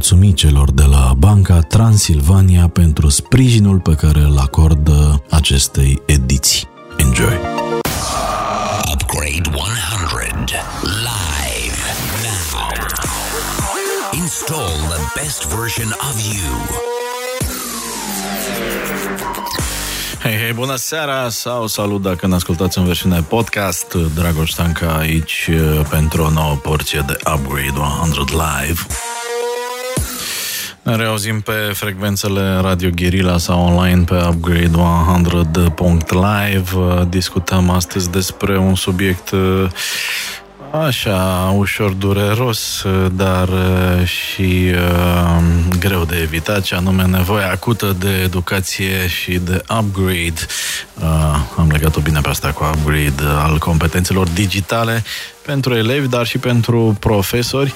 mulțumi celor de la Banca Transilvania pentru sprijinul pe care îl acordă acestei ediții. Enjoy! Upgrade 100 live now. Install the best version of you. Hei, bună seara sau salut dacă ne ascultați în versiune podcast. Dragoș Stanca aici pentru o nouă porție de Upgrade 100 Live. Ne reauzim pe frecvențele Radio Guerilla sau online pe upgrade100.live. Discutăm astăzi despre un subiect așa, ușor dureros, dar și greu de evitat, și anume nevoia acută de educație și de upgrade. Am legat-o bine pe asta, cu upgrade al competențelor digitale pentru elevi, dar și pentru profesori.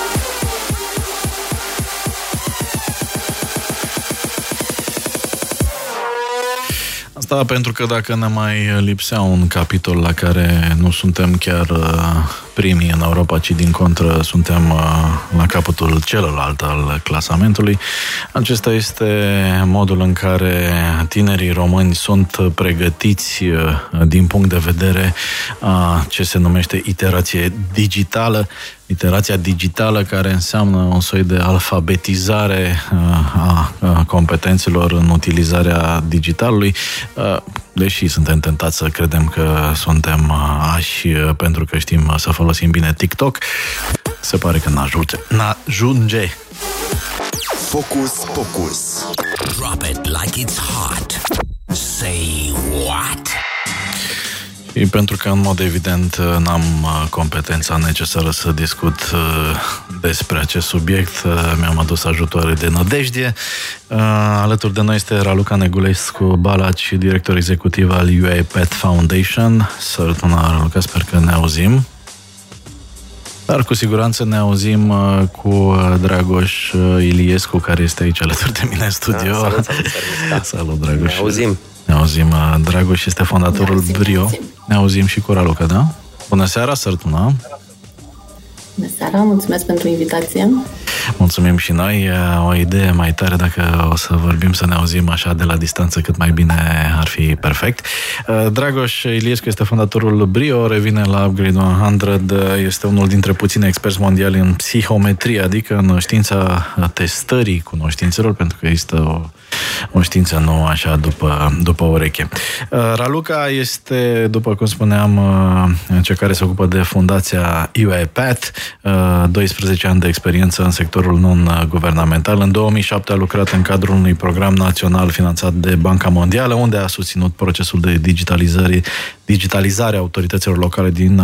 Asta pentru că dacă ne mai lipsea un capitol la care nu suntem chiar primii în Europa, ci din contră suntem la capătul celălalt al clasamentului, acesta este modul în care tinerii români sunt pregătiți din punct de vedere a ce se numește iterație digitală. Iterația digitală, care înseamnă un soi de alfabetizare a competențelor în utilizarea digitalului, deși suntem tentați să credem că suntem ași pentru că știm să folosim bine TikTok, se pare că n-ajunge. Focus, focus. Drop it like it's hot. Say what? Și pentru că, în mod evident, n-am competența necesară să discut despre acest subiect, mi-am adus ajutoare de nădejde. Alături de noi este Raluca Negulescu-Balaci, director executiv al UiPath Foundation. Sărătuna, Raluca, sper că ne auzim. Dar cu siguranță ne auzim cu Dragoș Iliescu, care este aici alături de mine în studio. Salut. Salut, Dragoș. Ne auzim. Dragoș este fondatorul Brio. Ne auzim și cu Raluca, da? Bună seara, Sărtuna. Bună seara, mulțumesc pentru invitație. Mulțumim și noi. O idee mai tare, dacă o să vorbim, să ne auzim așa de la distanță cât mai bine, ar fi perfect. Dragoș Iliescu este fondatorul Brio, revine la Upgrade 100, este unul dintre puțini experți mondiali în psihometrie, adică în știința testării cunoștințelor, pentru că există o știință nouă așa după ureche. Raluca este, după cum spuneam, cea care se ocupă de fundația UiPath, 12 ani de experiență în sectorul non-guvernamental. În 2007 a lucrat în cadrul unui program național finanțat de Banca Mondială, unde a susținut procesul de digitalizare a autorităților locale din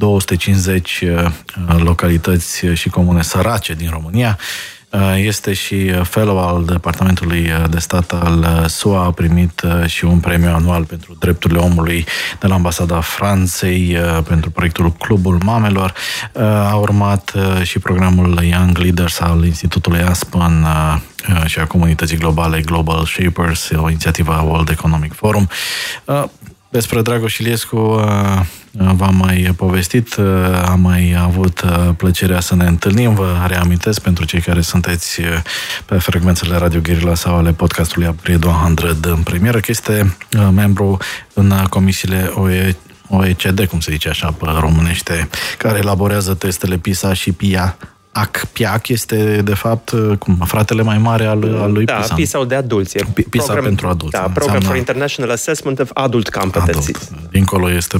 250 localități și comune sărace din România. Este și fellow al Departamentului de Stat al SUA, a primit și un premiu anual pentru drepturile omului de la Ambasada Franței pentru proiectul Clubul Mamelor. A urmat și programul Young Leaders al Institutului Aspen și a comunității globale Global Shapers, o inițiativă a World Economic Forum. Despre Dragoș Iliescu v-am mai povestit, am mai avut plăcerea să ne întâlnim. Vă reamintesc, pentru cei care sunteți pe frecvențele Radio Guerilla sau ale podcastului Upgrade 100 în premieră, că este membru în comisiile OECD, cum se zice așa pe românește, care elaborează testele PISA și PIAC este, de fapt, fratele mai mare al lui PISA. Da, PISA-ul de adulți. PISA pentru adulți. Da, Program for International Assessment of Adult Competencies. Dincolo este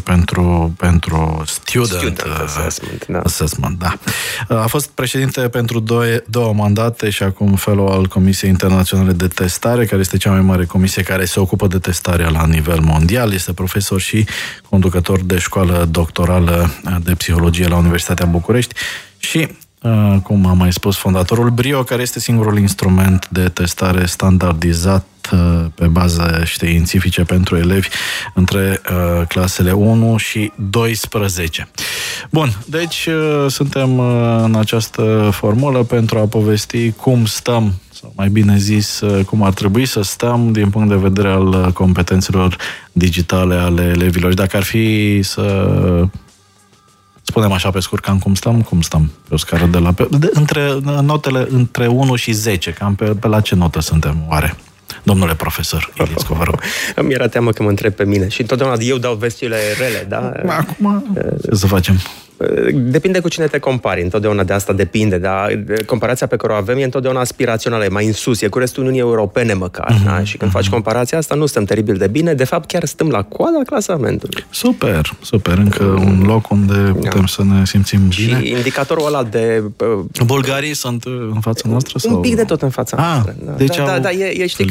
pentru Student Assessment. Da. A fost președinte pentru două mandate și acum fellow al Comisiei Internaționale de Testare, care este cea mai mare comisie care se ocupă de testarea la nivel mondial. Este profesor și conducător de școală doctorală de psihologie la Universitatea București și, cum am mai spus, fondatorul Brio, care este singurul instrument de testare standardizat pe bază științifice pentru elevi între clasele 1 și 12. Bun, deci suntem în această formulă pentru a povesti cum stăm, sau mai bine zis, cum ar trebui să stăm din punct de vedere al competențelor digitale ale elevilor. Și dacă ar fi să spunem așa pe scurt, cam cum stăm pe o scară între notele între 1 și 10, cam pe la ce notă suntem, oare? Domnule profesor Iliescu, vă rog. Îmi era teamă că mă întreb pe mine și întotdeauna eu dau vestile rele, da? Acum, ce să facem? Depinde cu cine te compari, întotdeauna de asta depinde, dar comparația pe care o avem e întotdeauna aspirațională, e mai în sus, e cu restul Uniunii Europene măcar, da? Și când faci comparația asta, nu stăm teribil de bine, de fapt chiar stăm la coada clasamentului. Super, încă un loc unde putem să ne simțim bine. Și indicatorul ăla de... Bulgarii sunt în fața noastră? Sau? Un pic de tot în fața noastră. Deci știi,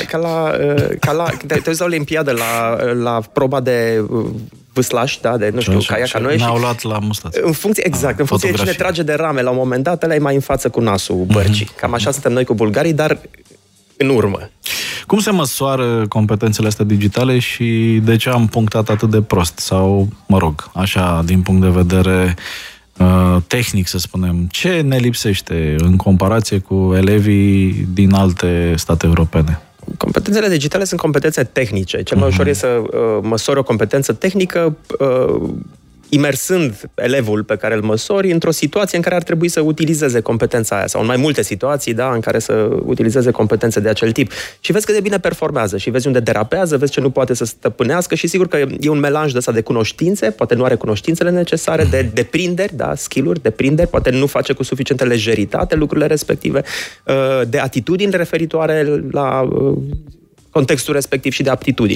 ca la te uiți la Olimpiadă, la proba de vâslași, da, de, nu știu, caiac ca noi. Ne-au luat la mustață. În funcție de cine trage de rame la un moment dat, ăla e mai în față cu nasul bărcii. Cam așa suntem noi cu bulgarii, dar în urmă. Cum se măsoară competențele astea digitale și de ce am punctat atât de prost? Sau, mă rog, așa, din punct de vedere tehnic, să spunem, ce ne lipsește în comparație cu elevii din alte state europene? Competențele digitale sunt competențe tehnice. Cel mai ușor e să măsori o competență tehnică imersând elevul pe care îl măsori într-o situație în care ar trebui să utilizeze competența aia, sau în mai multe situații, da, în care să utilizeze competențe de acel tip. Și vezi cât de bine performează și vezi unde derapează, vezi ce nu poate să stăpânească și sigur că e un melanj de ăsta de cunoștințe, poate nu are cunoștințele necesare, de deprinderi, da, skill-uri, deprinderi, poate nu face cu suficientă lejeritate lucrurile respective, de atitudini referitoare la contextul respectiv și de aptitudini.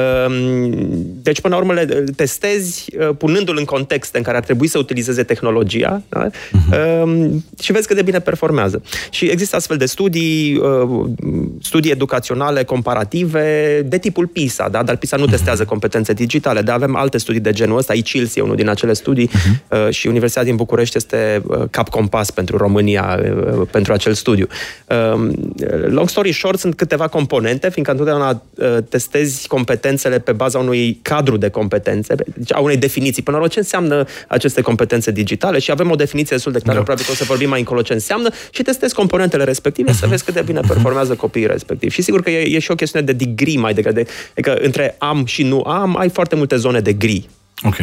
Deci, până la urmă, le testezi punându-l în contexte în care ar trebui să utilizeze tehnologia, da? Și vezi cât de bine performează. Și există astfel de studii educaționale comparative de tipul PISA, da? Dar PISA nu testează competențe digitale, dar avem alte studii de genul ăsta. ICILS e unul din acele studii și Universitatea din București este cap compas pentru România pentru acel studiu. Long story short, sunt câteva componente, fiindcă întotdeauna testezi competențele pe baza unui cadru de competențe, deci a unei definiții. Până la urmă, ce înseamnă aceste competențe digitale? Și avem o definiție destul de clară, probabil că o să vorbim mai încolo ce înseamnă, și testezi componentele respective să vezi cât de bine performează copiii respectivi. Și sigur că e și o chestiune de degree mai degrabă, adică între am și nu am, ai foarte multe zone de gri. Ok.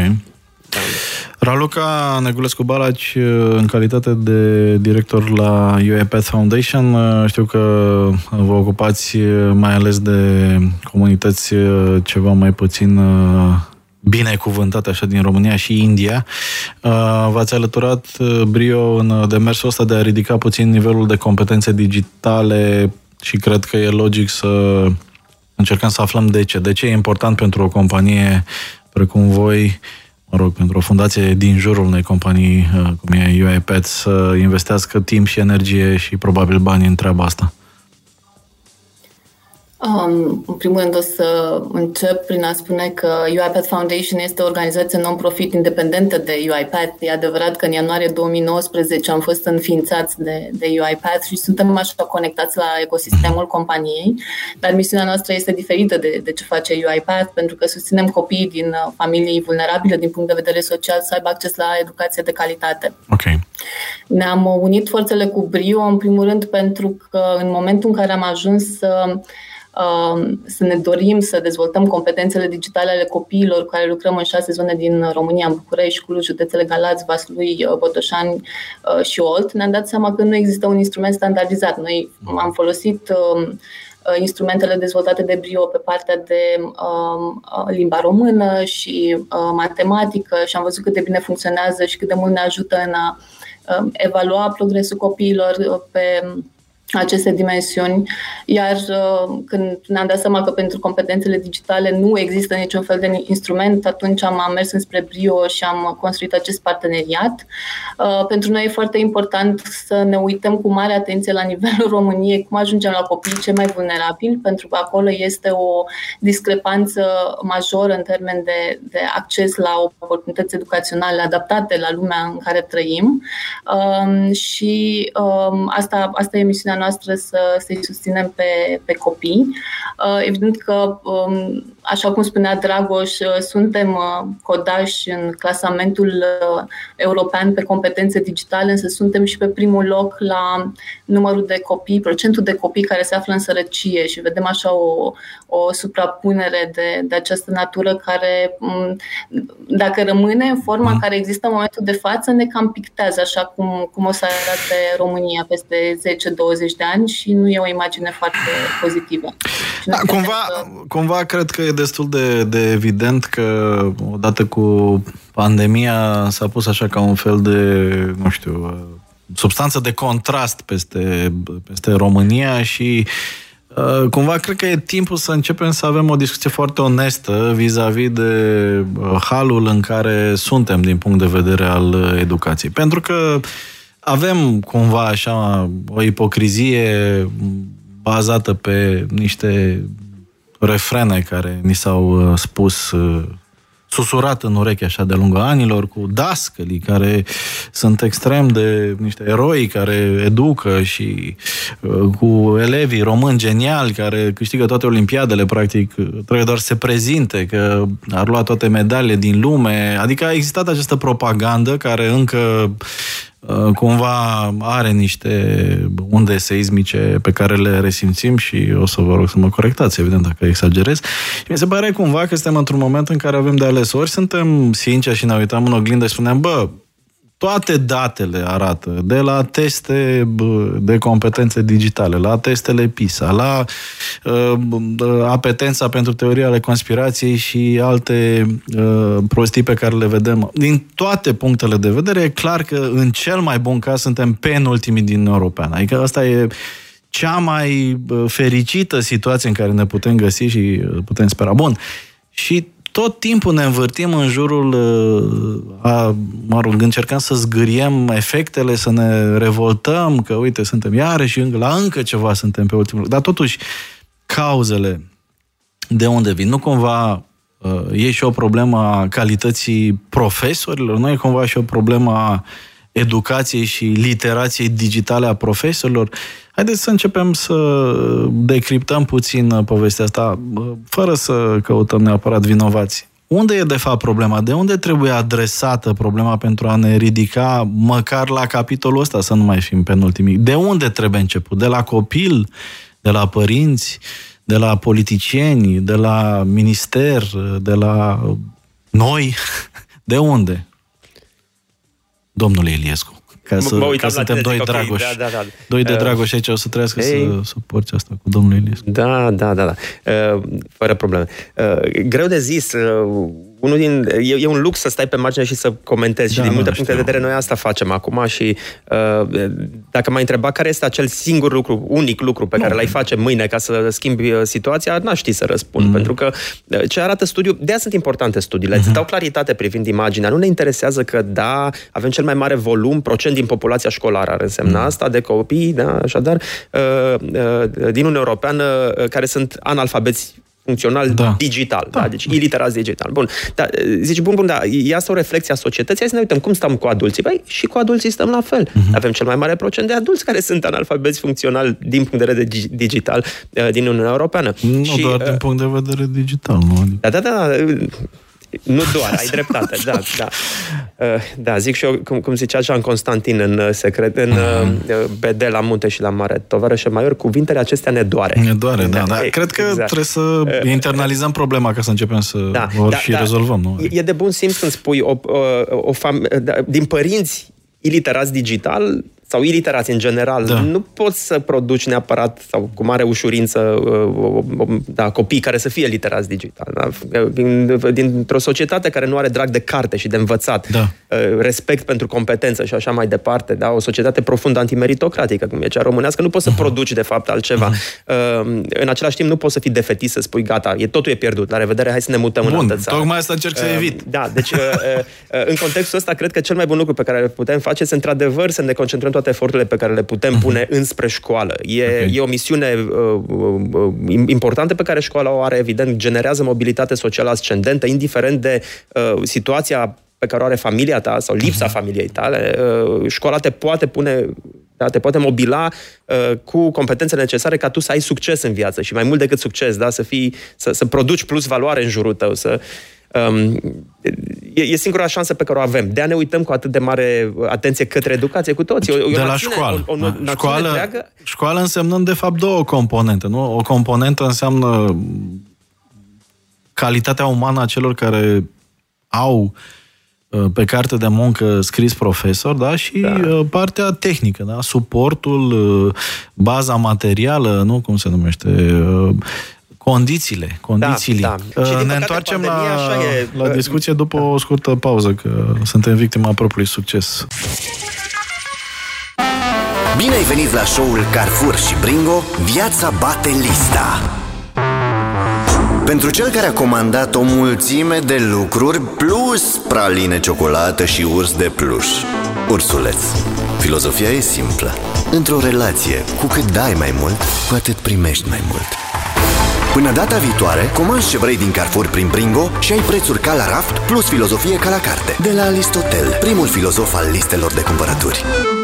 Raluca Negulescu-Balaci, în calitate de director la UiPath Foundation, știu că vă ocupați mai ales de comunități ceva mai puțin binecuvântate așa din România și India. V-ați alăturat brio în demersul ăsta de a ridica puțin nivelul de competențe digitale și cred că e logic să încercăm să aflăm de ce. De ce e important pentru o companie precum voi, mă rog, pentru o fundație din jurul unei companii cum e UiPath să investească timp și energie și probabil bani în treaba asta? În primul rând o să încep prin a spune că UiPath Foundation este o organizație non-profit independentă de UiPath. E adevărat că în ianuarie 2019 am fost înființați de UiPath și suntem așa conectați la ecosistemul companiei, dar misiunea noastră este diferită de ce face UiPath, pentru că susținem copiii din familii vulnerabile din punct de vedere social să aibă acces la educație de calitate. Okay. Ne-am unit forțele cu brio, în primul rând, pentru că în momentul în care am ajuns să ne dorim să dezvoltăm competențele digitale ale copiilor cu care lucrăm în 6 zone din România, în București, Cluj, județele Galați, Vaslui, Botoșani și Olt, ne-am dat seama că nu există un instrument standardizat. Noi am folosit instrumentele dezvoltate de brio pe partea de limba română și matematică și am văzut cât de bine funcționează și cât de mult ne ajută în a evalua progresul copiilor pe aceste dimensiuni, iar când ne-am dat seama că pentru competențele digitale nu există niciun fel de instrument, atunci am mers înspre brio și am construit acest parteneriat. Pentru noi e foarte important să ne uităm cu mare atenție la nivelul României, cum ajungem la copiii cei mai vulnerabili, pentru că acolo este o discrepanță majoră în termen de acces la oportunități educaționale adaptate la lumea în care trăim și asta e misiunea noastră să-i susținem pe copii. Evident că, așa cum spunea Dragoș, suntem codași în clasamentul european pe competențe digitale, însă suntem și pe primul loc la numărul de copii, procentul de copii care se află în sărăcie și vedem așa o suprapunere de această natură care, dacă rămâne în forma care există în momentul de față, ne cam pictează așa cum o să arate România peste 10-20 de ani și nu e o imagine foarte pozitivă. Da, cumva cred că e destul de evident că odată cu pandemia s-a pus așa ca un fel de, nu știu, substanță de contrast peste România și cumva cred că e timpul să începem să avem o discuție foarte onestă vis-a-vis de halul în care suntem din punct de vedere al educației. Pentru că avem cumva așa o ipocrizie bazată pe niște refrene care ni s-au spus susurat în ureche așa de-a lungul anilor, cu dascălii care sunt extrem de niște eroi care educă și cu elevii români geniali care câștigă toate olimpiadele, practic, trebuie doar să se prezinte că ar lua toate medalele din lume. Adică a existat această propagandă care încă cumva are niște unde seismice pe care le resimțim și o să vă rog să mă corectați, evident, dacă exagerez. Și mi se pare cumva că suntem într-un moment în care avem de ales. Ori suntem sinceri și ne uităm în oglindă și spunem, toate datele arată, de la teste de competențe digitale, la testele PISA, la apetența pentru teoria ale conspirației și alte prostii pe care le vedem. Din toate punctele de vedere, e clar că în cel mai bun caz suntem penultimii din Europeană. Adică asta e cea mai fericită situație în care ne putem găsi și putem spera. Bun. Și tot timpul ne învârtim în jurul, încercăm să zgâriem efectele, să ne revoltăm, că uite, suntem iarăși la încă ceva, suntem pe ultimul loc. Dar totuși, cauzele de unde vin? Nu cumva e și o problemă a calității profesorilor? Nu e cumva și o problemă a educației și literației digitale a profesorilor? Haideți să începem să decriptăm puțin povestea asta, fără să căutăm neapărat vinovați. Unde e de fapt problema? De unde trebuie adresată problema pentru a ne ridica măcar la capitolul ăsta, să nu mai fim penultimii? De unde trebuie început? De la copil? De la părinți? De la politicieni? De la minister? De la noi? De unde? Domnule Iliescu. Că suntem doi Dragoși. Okay, da. Doi de Dragoși aici, o să trească să suporți asta cu domnul Iliescu. Da. Fără probleme. Greu de zis. E un lux să stai pe margine și să comentezi și din multe puncte de vedere noi asta facem acum și dacă m-ai întrebat care este acel singur lucru, unic lucru pe care l-ai face mâine ca să schimbi situația, n-aș ști să răspund, pentru că ce arată studiul, de-aia sunt importante studiile, îți dau claritate privind imaginea, nu ne interesează că avem cel mai mare volum, procent din populația școlară ar însemna asta, de copii, așadar, din Uniunea Europeană care sunt analfabeți funcțional digital, deci iliterați digital. Bun, zici, e asta o reflexie a societății, hai să ne uităm cum stăm cu adulții. Și cu adulții stăm la fel. Avem cel mai mare procent de adulți care sunt analfabeți funcțional din punct de vedere digital din Uniunea Europeană. Nu doar din punct de vedere digital, nu? Da. Nu doar, ai dreptate, da, zic și eu, cum zicea Jean Constantin în secret, în BD La munte și la mare, tovarășe Maior, cuvintele acestea ne doare. Ne doare, da. Cred că trebuie să internalizăm problema ca să începem să rezolvăm. Nu? E de bun simț când spui din părinți iliterați digital sau iliterați în general, nu poți să produci neapărat sau cu mare ușurință copii care să fie literați digital. Dintr-o societate care nu are drag de carte și de învățat, respect pentru competență și așa mai departe, o societate profund antimeritocratică, cum e cea românească, nu poți să produci de fapt altceva. În același timp nu poți să fii defetist, să spui gata, totul e pierdut, la revedere, hai să ne mutăm în altă țară. Tocmai asta încerc să evit. Deci în contextul ăsta cred că cel mai bun lucru pe care îl putem face este într-adevăr să ne concentrăm toate eforturile pe care le putem pune înspre școală. E o misiune importantă pe care școala o are, evident, generează mobilitate socială ascendentă, indiferent de situația pe care o are familia ta sau lipsa familiei tale. Școala te poate pune Da? Te poate mobila cu competențele necesare ca tu să ai succes în viață și mai mult decât succes, da? Să produci plus valoare în jurul tău, e singura șansă pe care o avem. De a ne uităm cu atât de mare atenție către educație cu toții. De la școală. Școală însemnând de fapt două componente, nu? O componentă înseamnă calitatea umană a celor care au pe carte de muncă scris profesor, da? Și partea tehnică, da? Suportul, baza materială, nu? Cum se numește? Condițiile. Da. Ne întoarcem la discuție după o scurtă pauză, că suntem victima propriului succes. Bine ai venit la show-ul Carrefour și Bringo, viața bate lista. Pentru cel care a comandat o mulțime de lucruri, plus praline, ciocolată și urs de pluș. Ursuleț. Filozofia e simplă. Într-o relație, cu cât dai mai mult, cu atât primești mai mult. Până data viitoare, comanzi ce vrei din Carrefour prin Bringo și ai prețuri ca la raft, plus filozofie ca la carte. De la Aristotel, primul filozof al listelor de cumpărături.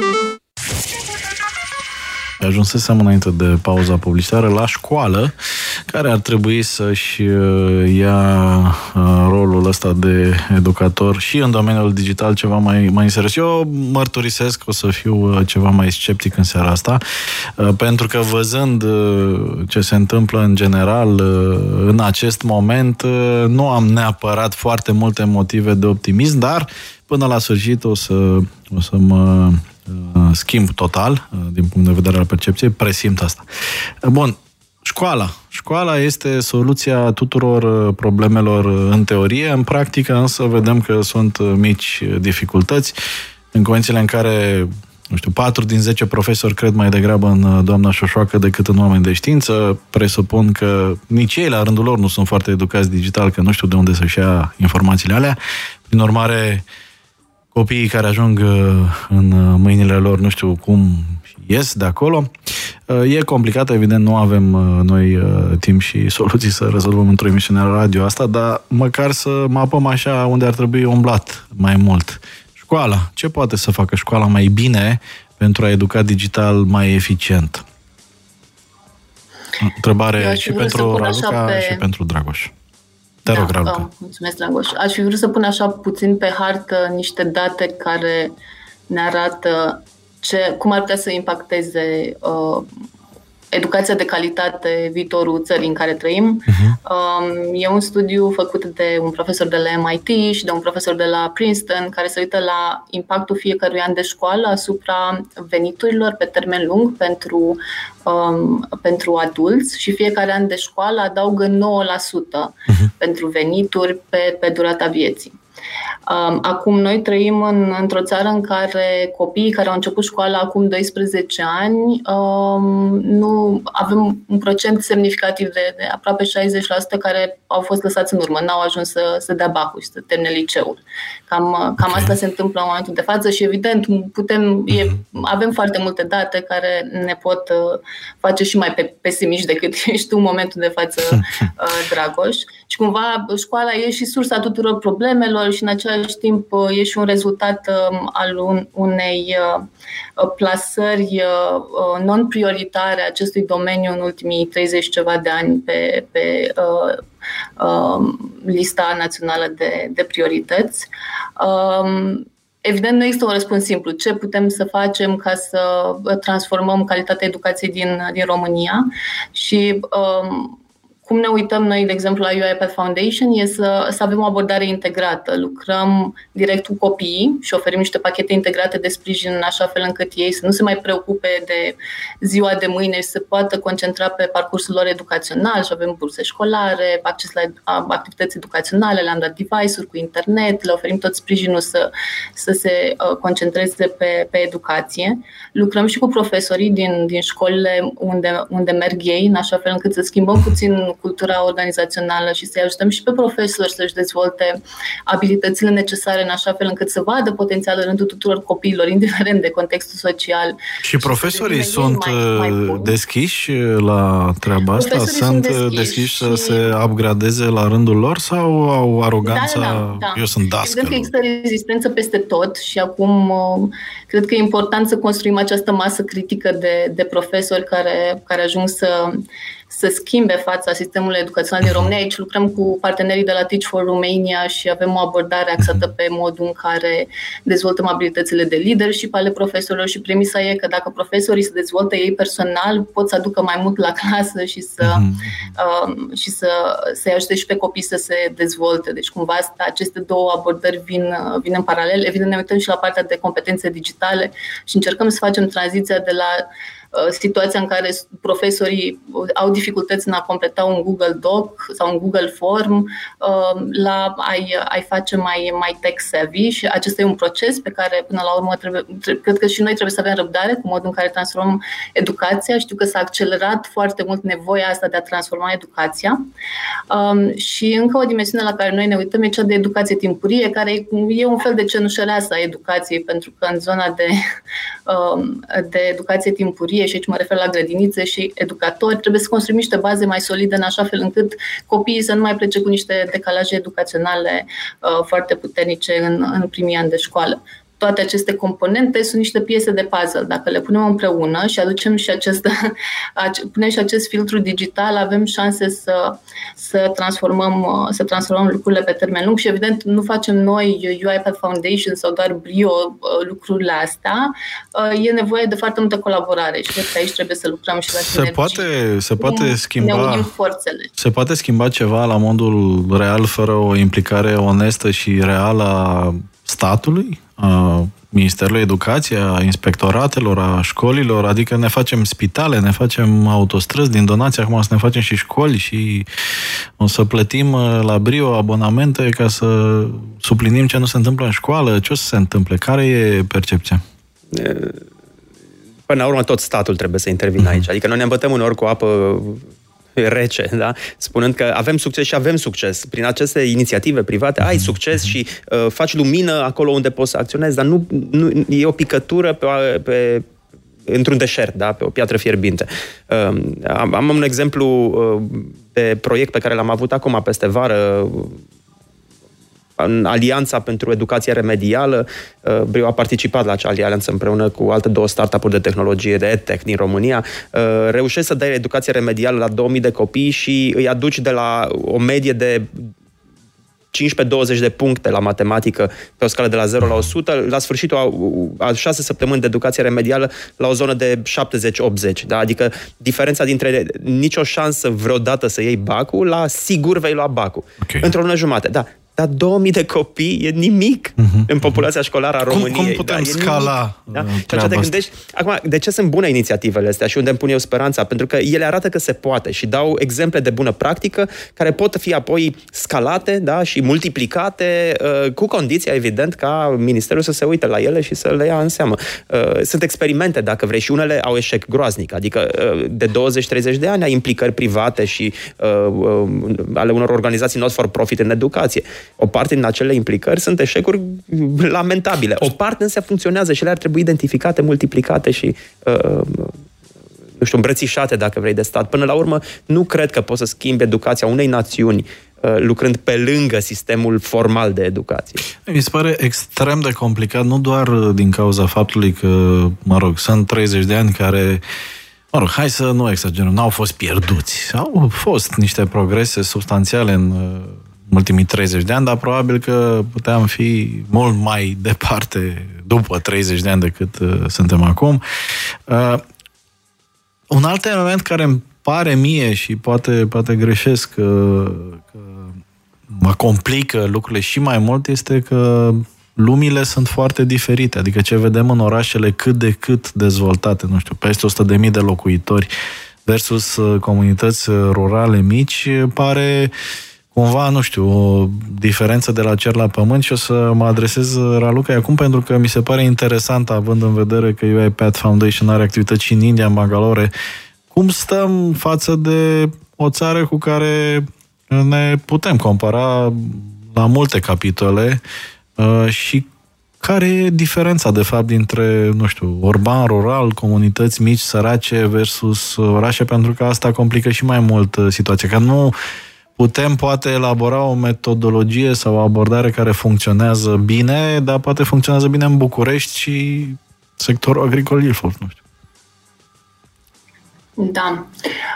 Ajunsesem înainte de pauza publicitară la școală, care ar trebui să-și ia rolul ăsta de educator și în domeniul digital ceva mai serios. Eu mărturisesc că o să fiu ceva mai sceptic în seara asta, pentru că văzând ce se întâmplă în general în acest moment, nu am neapărat foarte multe motive de optimism, dar până la sfârșit o să mă schimb total, din punct de vedere al percepției, presimt asta. Bun, Școala este soluția tuturor problemelor în teorie, în practică însă vedem că sunt mici dificultăți în condițiile în care 4 din 10 profesori cred mai degrabă în doamna Șoșoacă decât în oameni de știință. Presupun că nici ei la rândul lor nu sunt foarte educați digital, că nu știu de unde să-și ia informațiile alea. Prin urmare, copiii care ajung în mâinile lor, nu știu cum ies de acolo. E complicat, evident, nu avem noi timp și soluții să rezolvăm într-o emisiune la radio asta, dar măcar să mapăm așa unde ar trebui umblat mai mult. Școala. Ce poate să facă școala mai bine pentru a educa digital mai eficient? Întrebare și pentru Raluca și pentru Dragoș. Te rog, Raluca. Mulțumesc, Dragoș. Aș fi vrut să pun așa puțin pe hartă niște date care ne arată cum ar putea să impacteze educația de calitate, viitorul țării în care trăim. E un studiu făcut de un profesor de la MIT și de un profesor de la Princeton care se uită la impactul fiecărui an de școală asupra veniturilor pe termen lung pentru adulți și fiecare an de școală adaugă 9% pentru venituri pe durata vieții. Acum noi trăim într-o țară în care copiii care au început școala acum 12 ani nu avem un procent semnificativ de aproape 60% care au fost lăsați în urmă, n-au ajuns să dea bacul și să termine liceul. Cam asta se întâmplă în momentul de față și evident avem foarte multe date care ne pot face și mai pesimiști decât ești tu în momentul de față, Dragoș. Și cumva școala e și sursa tuturor problemelor și în același timp e și un rezultat al unei plasări non-prioritare a acestui domeniu în ultimii 30 ceva de ani pe lista națională de priorități. Evident, nu există un răspuns simplu. Ce putem să facem ca să transformăm calitatea educației din România? Și cum ne uităm noi, de exemplu, la UiPath Foundation, e să avem o abordare integrată. Lucrăm direct cu copiii și oferim niște pachete integrate de sprijin în așa fel încât ei să nu se mai preocupe de ziua de mâine și să poată concentra pe parcursul lor educațional și avem burse școlare, acces la activități educaționale, le-am dat device-uri cu internet, le oferim tot sprijinul să se concentreze pe educație. Lucrăm și cu profesorii din școlile unde merg ei, în așa fel încât să schimbăm puțin cultura organizațională și să-i ajutăm și pe profesori să-și dezvolte abilitățile necesare în așa fel încât să vadă potențialul în rândul tuturor copiilor, indiferent de contextul social. Și profesorii sunt deschiși la treaba asta? Sunt deschiși să se upgradeze la rândul lor sau au aroganța? Da. Eu sunt dascăl. Cred că există rezistență peste tot și acum cred că e important să construim această masă critică de profesori care ajung să schimbe fața sistemului educațional din România. Aici lucrăm cu partenerii de la Teach for Romania și avem o abordare axată pe modul în care dezvoltăm abilitățile de leadership ale profesorilor și premisa e că dacă profesorii se dezvoltă ei personal, pot să aducă mai mult la clasă și să-i ajute și pe copii să se dezvolte. Deci cumva aceste două abordări vin în paralel. Evident ne uităm și la partea de competențe digitale și încercăm să facem tranziția de la situația în care profesorii au dificultăți în a completa un Google Doc sau un Google Form la a-i face mai tech-savvy și acesta e un proces pe care până la urmă cred că și noi trebuie să avem răbdare cu modul în care transformăm educația. Știu că s-a accelerat foarte mult nevoia asta de a transforma educația și încă o dimensiune la care noi ne uităm e cea de educație timpurie, care e un fel de cenușăreasă a educației, pentru că în zona de educație timpurie, și aici mă refer la grădinițe și educatori, trebuie să construim niște baze mai solide în așa fel încât copiii să nu mai plece cu niște decalaje educaționale foarte puternice în primii ani de școală. Toate aceste componente sunt niște piese de puzzle. Dacă le punem împreună și aducem și punem și acest filtru digital, avem șanse să transformăm lucrurile pe termen lung și evident nu facem noi UiPath Foundation sau doar Brio lucrurile astea. E nevoie de foarte multă colaborare și cred că aici trebuie să lucrăm și la sinergie. Se poate schimba, ne unim forțele. Se poate schimba ceva la modul real fără o implicare onestă și reală a statului, a Ministerului Educației, a inspectoratelor, a școlilor, adică ne facem spitale, ne facem autostrăzi din donații, acum să ne facem și școli și o să plătim la Brio abonamente ca să suplinim ce nu se întâmplă în școală. Ce o să se întâmple? Care e percepția? Până la urmă tot statul trebuie să intervină aici. Adică noi ne îmbătăm uneori cu apă rece, da? Spunând că avem succes și avem succes. Prin aceste inițiative private ai succes și faci lumină acolo unde poți să acționezi, dar nu e o picătură într-un deșert, da? Pe o piatră fierbinte. Am un exemplu de proiect pe care l-am avut acum peste vară, în Alianța pentru Educație Remedială. Brio a participat la acea alianță împreună cu alte 2 startup-uri de tehnologie de EdTech din România. Reușești să dai educație remedială la 2000 de copii și îi aduci de la o medie de 15-20 de puncte la matematică pe o scală de la 0 la 100, la sfârșitul a 6 săptămâni de educație remedială la o zonă de 70-80. Da? Adică diferența dintre nicio șansă vreodată să iei bacul la sigur vei lua bacul. Okay. Într-o lună jumate. Da. Dar 2000 de copii e nimic în populația școlară a României. Cum putem scala treaba te gândești, acum, de ce sunt bune inițiativele astea și unde îmi pun eu speranța? Pentru că ele arată că se poate și dau exemple de bună practică care pot fi apoi scalate, da, și multiplicate cu condiția, evident, ca ministerul să se uite la ele și să le ia în seamă. Sunt experimente, dacă vrei, și unele au eșec groaznic. Adică de 20-30 de ani ai implicări private și ale unor organizații not for profit în educație. O parte din acele implicări sunt eșecuri lamentabile. O parte însă funcționează și ele ar trebui identificate, multiplicate și îmbrățișate, dacă vrei, de stat. Până la urmă, nu cred că poți să schimbi educația unei națiuni lucrând pe lângă sistemul formal de educație. Mi se pare extrem de complicat, nu doar din cauza faptului că, sunt 30 de ani care, hai să nu exagerăm, n-au fost pierduți. Au fost niște progrese substanțiale în ultimii 30 de ani, dar probabil că puteam fi mult mai departe după 30 de ani decât suntem acum. Un alt element care îmi pare mie și poate greșesc că mă complică lucrurile și mai mult este că lumile sunt foarte diferite. Adică ce vedem în orașele cât de cât dezvoltate, peste 100.000 de locuitori versus comunități rurale mici, pare cumva, o diferență de la cer la pământ și o să mă adresez Ralucai acum pentru că mi se pare interesant, având în vedere că UiPath Foundation are activități și în India, în Bangalore. Cum stăm față de o țară cu care ne putem compara la multe capitole și care e diferența, de fapt, dintre, nu știu, urban, rural, comunități mici, sărace versus orașe, pentru că asta complică și mai mult situația. Că nu putem, poate, elabora o metodologie sau o abordare care funcționează bine, dar poate funcționează bine în București și sectorul agricol Ilfov, nu știu. Da.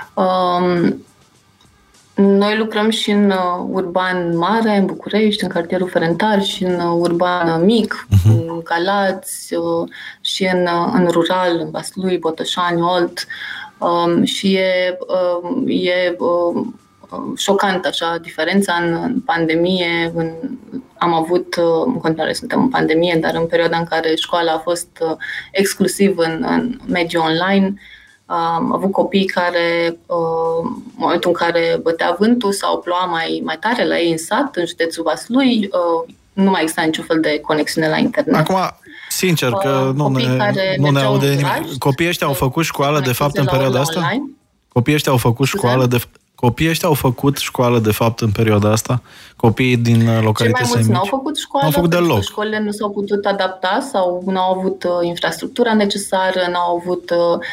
Noi lucrăm și în urban mare, în București, în cartierul Ferentar, și în urban mic, în Galați, și în rural, în Vaslui, Botoșani, Olt. Și e șocant așa diferența în pandemie. Am avut, în continuare suntem în pandemie, dar în perioada în care școala a fost exclusiv în mediul online, am avut copii care, în momentul în care bătea vântul sau ploua mai tare la ei în sat, în județul Vaslui, nu mai exista niciun fel de conexiune la internet. Acum, sincer, că nu ne aude nimeni. Copiii ăștia au făcut școală, de fapt, în perioada asta? Copiii ăștia au făcut școală, Copiii ăștia au făcut școală, de fapt, în perioada asta? Copiii din localități mici? Cei mai mulți n-au făcut școală, n-au făcut deloc. Școlile nu s-au putut adapta sau nu au avut infrastructura necesară, nu au avut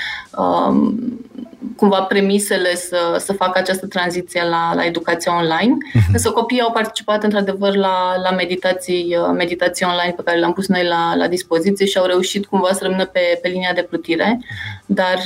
cumva premisele să facă această tranziție la educația online. Însă copiii au participat, într-adevăr, la meditații online pe care le-am pus noi la dispoziție și au reușit cumva să rămână pe linia de plutire. Dar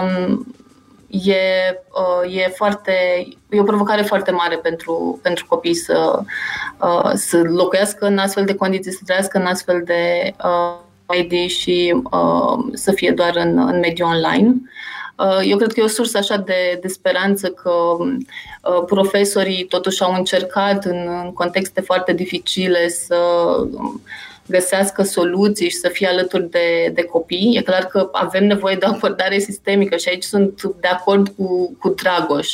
e o provocare foarte mare pentru copii să locuiască în astfel de condiții, să trăiască în astfel de medii și să fie doar în mediul online. Eu cred că e o sursă așa de speranță că profesorii totuși au încercat în contexte foarte dificile să găsească soluții și să fie alături de copii. E clar că avem nevoie de o abordare sistemică și aici sunt de acord cu Dragoș.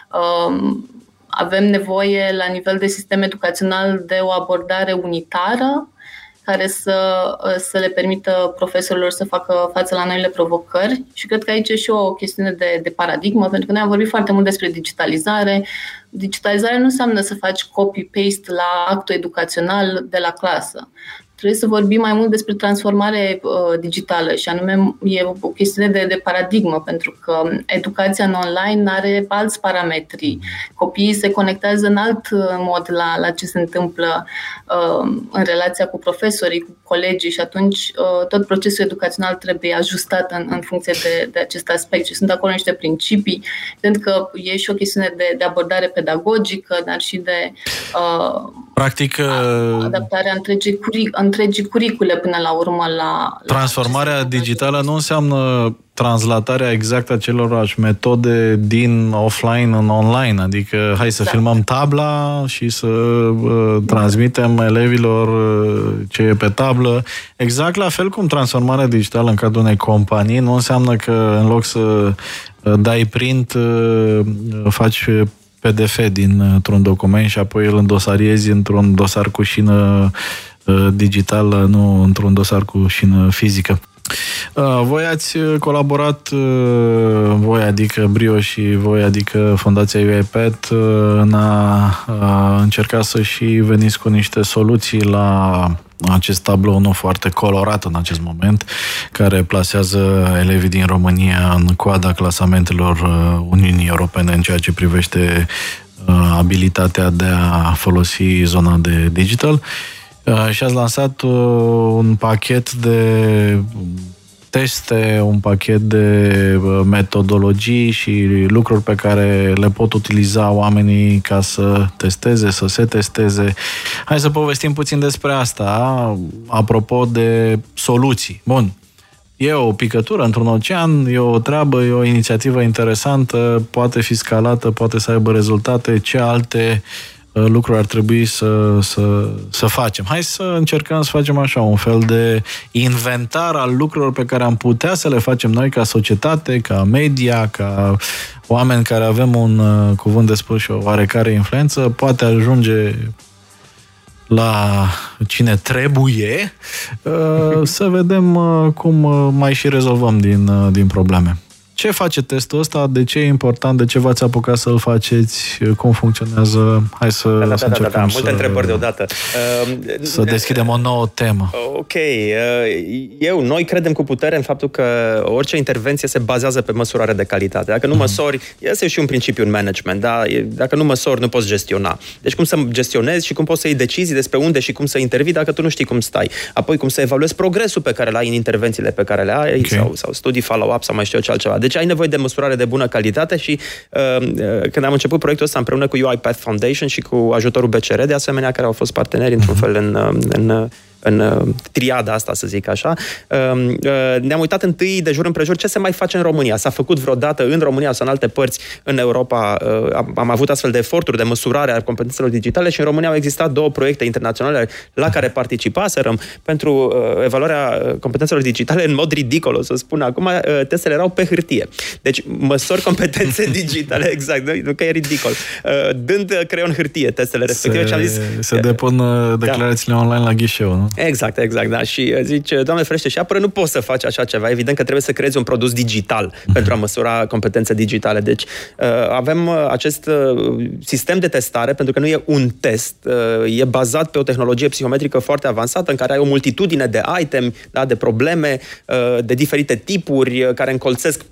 Avem nevoie la nivel de sistem educațional de o abordare unitară care să le permită profesorilor să facă față la noile provocări și cred că aici e și o chestiune de paradigmă, pentru că noi am vorbit foarte mult despre digitalizare. Digitalizarea nu înseamnă să faci copy-paste la actul educațional de la clasă. Trebuie să vorbim mai mult despre transformare digitală și anume e o chestiune de paradigmă, pentru că educația în online are alți parametri. Copiii se conectează în alt mod la ce se întâmplă în relația cu profesorii, cu colegii și atunci tot procesul educațional trebuie ajustat în funcție de acest aspect și sunt acolo niște principii. Pentru că e și o chestiune de abordare pedagogică, dar și de practic adaptarea întregii curicule până la urmă la transformarea digitală nu înseamnă translatarea exactă a acelorași metode din offline în online, adică hai să filmăm tabla și să transmitem elevilor ce e pe tablă. Exact la fel cum transformarea digitală în cadrul unei companii nu înseamnă că în loc să dai print, faci PDF dintr-un document și apoi îl îndosariezi într-un dosar cu șină digitală, nu într-un dosar cu șină fizică. Voi ați colaborat, voi adică Brio și voi adică Fundația UiPath, în a încerca să și veniți cu niște soluții la acest tablou nu foarte colorat în acest moment, care plasează elevii din România în coada clasamentelor Uniunii Europene în ceea ce privește abilitatea de a folosi zona de digital. Și ați lansat un pachet de teste, un pachet de metodologii și lucruri pe care le pot utiliza oamenii ca să testeze, să se testeze. Hai să povestim puțin despre asta, apropo de soluții. Bun, e o picătură într-un ocean, e o treabă, e o inițiativă interesantă, poate fi scalată, poate să aibă rezultate. Ce alte lucruri ar trebui să facem? Hai să încercăm să facem așa un fel de inventar al lucrurilor pe care am putea să le facem noi ca societate, ca media, ca oameni care avem un cuvânt de spus și o oarecare influență. Poate ajunge la cine trebuie să vedem cum mai și rezolvăm din probleme. Ce face testul ăsta? De ce e important? De ce v-ați apucat să-l faceți? Cum funcționează? Hai să încercăm multe întrebări deodată. Să deschidem o nouă temă. Ok. Noi credem cu putere în faptul că orice intervenție se bazează pe măsurare de calitate. Dacă nu măsori, este și un principiu în management, da? Dacă nu măsori, nu poți gestiona. Deci cum să gestionezi și cum poți să iei decizii despre unde și cum să intervii dacă tu nu știi cum stai. Apoi cum să evaluezi progresul pe care l-ai în intervențiile pe care le ai, sau studii follow-up sau mai știu eu ce altceva. Deci ai nevoie de măsurare de bună calitate și când am început proiectul ăsta împreună cu UiPath Foundation și cu ajutorul BCR, de asemenea, care au fost parteneri într-un fel în triada asta, să zic așa, ne-am uitat întâi de jur împrejur ce se mai face în România. S-a făcut vreodată în România sau în alte părți în Europa, am avut astfel de eforturi de măsurare a competențelor digitale și în România au existat 2 proiecte internaționale la care participaserăm pentru evaluarea competențelor digitale în mod ridicol, o să spun acum, testele erau pe hârtie. Deci măsori competențe digitale, exact, nu că e ridicol. Dând creion hârtie testele respective și am zis... Se depun declarațiile online la ghișeu, nu? Exact, da. Și zice, Doamne ferește și apără, nu poți să faci așa ceva. Evident că trebuie să creezi un produs digital pentru a măsura competențe digitale. Deci avem acest sistem de testare, pentru că nu e un test, e bazat pe o tehnologie psihometrică foarte avansată, în care ai o multitudine de item, da, de probleme, de diferite tipuri, care încolțesc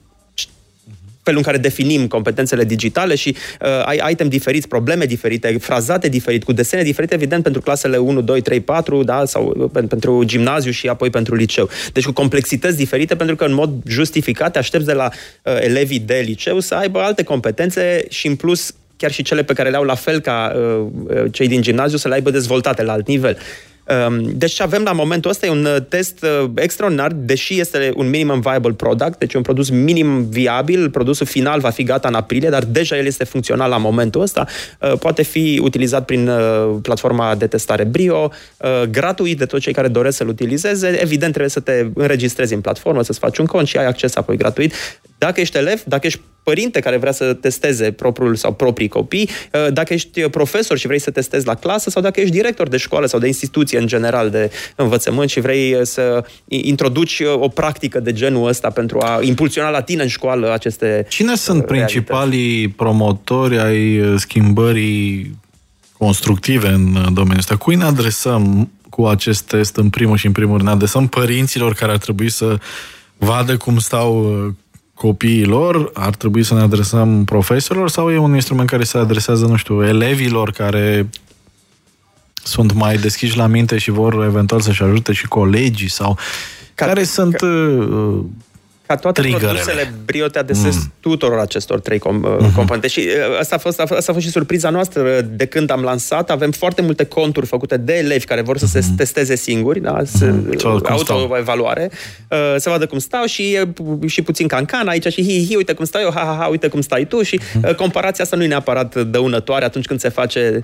felul în care definim competențele digitale și ai item diferiți, probleme diferite, frazate diferit, cu desene diferite, evident, pentru clasele 1, 2, 3, 4, da, sau pentru gimnaziu și apoi pentru liceu. Deci cu complexități diferite, pentru că în mod justificat te aștepți de la elevii de liceu să aibă alte competențe și în plus chiar și cele pe care le au la fel ca cei din gimnaziu să le aibă dezvoltate la alt nivel. Deci ce avem la momentul ăsta e un test extraordinar, deși este un minimum viable product, deci un produs minim viabil, produsul final va fi gata în aprilie, dar deja el este funcțional la momentul ăsta, poate fi utilizat prin platforma de testare Brio, gratuit de toți cei care doresc să-l utilizeze. Evident, trebuie să te înregistrezi în platformă, să-ți faci un cont și ai acces apoi gratuit. Dacă ești elev, dacă ești părinte care vrea să testeze propriul sau proprii copii, dacă ești profesor și vrei să testezi la clasă sau dacă ești director de școală sau de instituție în general de învățământ și vrei să introduci o practică de genul ăsta pentru a impulsiona la tine în școală aceste Cine sunt principalii promotori ai schimbării constructive în domeniul ăsta? Cui ne adresăm cu acest test în primul rând? Ne adresăm părinților care ar trebui să vadă cum stau copiilor, ar trebui să ne adresăm profesorilor sau e un instrument care se adresează, nu știu, elevilor care sunt mai deschiși la minte și vor eventual să-și ajute și colegii sau care sunt ca toate produsele Brio te adresezi tuturor acestor 3 componente. Și asta a fost și surpriza noastră de când am lansat. Avem foarte multe conturi făcute de elevi care vor să se testeze singuri, da? Autoevaluare, să vadă cum stau și puțin cancan aici și uite cum stau eu, ha, uite cum stai tu și comparația asta nu e neapărat dăunătoare atunci când se face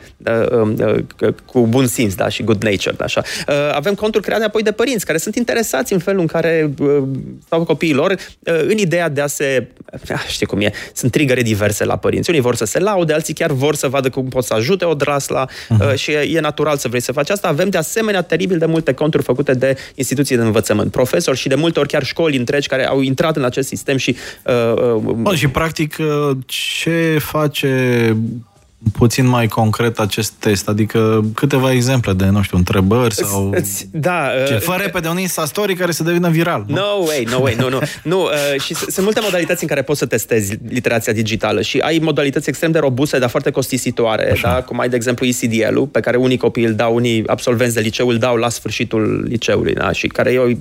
cu bun simț, da? Și good nature, da? Așa. Avem conturi create apoi de părinți care sunt interesați în felul în care stau copiilor în ideea de a se... Știi cum e, sunt trigăre diverse la părinți. Unii vor să se laude, alții chiar vor să vadă cum pot să ajute odrasla și e natural să vrei să faci asta. Avem de asemenea teribil de multe conturi făcute de instituții de învățământ, profesori și de multe ori chiar școli întregi care au intrat în acest sistem și... și practic ce face puțin mai concret acest test? Adică câteva exemple de, nu știu, întrebări sau... Da. Fă repede un Insta-story care să devină viral. No way. Nu. Și sunt multe modalități în care poți să testezi literația digitală și ai modalități extrem de robuste, dar foarte costisitoare, da? Cum ai, de exemplu, ECDL-ul, pe care unii copii îl dau, unii absolvenți de liceu îl dau la sfârșitul liceului, da? Și care e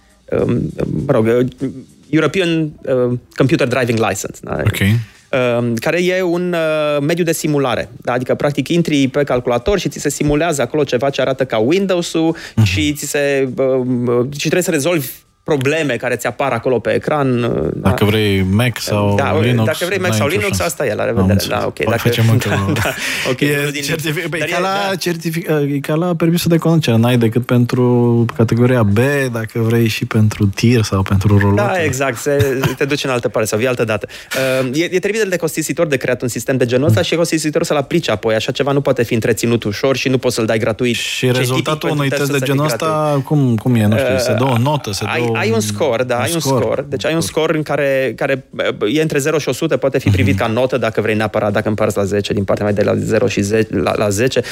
European Computer Driving License. Da? Okay. Care e un mediu de simulare. Da? Adică, practic, intri pe calculator și ți se simulează acolo ceva ce arată ca Windows-ul și și trebuie să rezolvi probleme care ți apar acolo pe ecran. Dacă vrei Mac sau Linux. Dacă vrei Mac sau Linux, asta e, la revedere. Da, ok. E ca la permisul de conducere. N-ai decât pentru categoria B, dacă vrei și pentru tir sau pentru rolotă. Da, exact. Te duci în altă parte sau vii altă dată. E teribil de costisitor de creat un sistem de genul ăsta și e costisitor să-l aplici apoi. Așa ceva nu poate fi întreținut ușor și nu poți să-l dai gratuit. Și rezultatul unui test de genul ăsta, cum e? Nu știu, se dă o notă, se dă Ai un scor, da, ai un scor. Deci ai un scor în care e între 0 și 100, poate fi privit ca notă dacă vrei neapărat, dacă împarți la 10, din partea mai de la 0 și 10, la 10.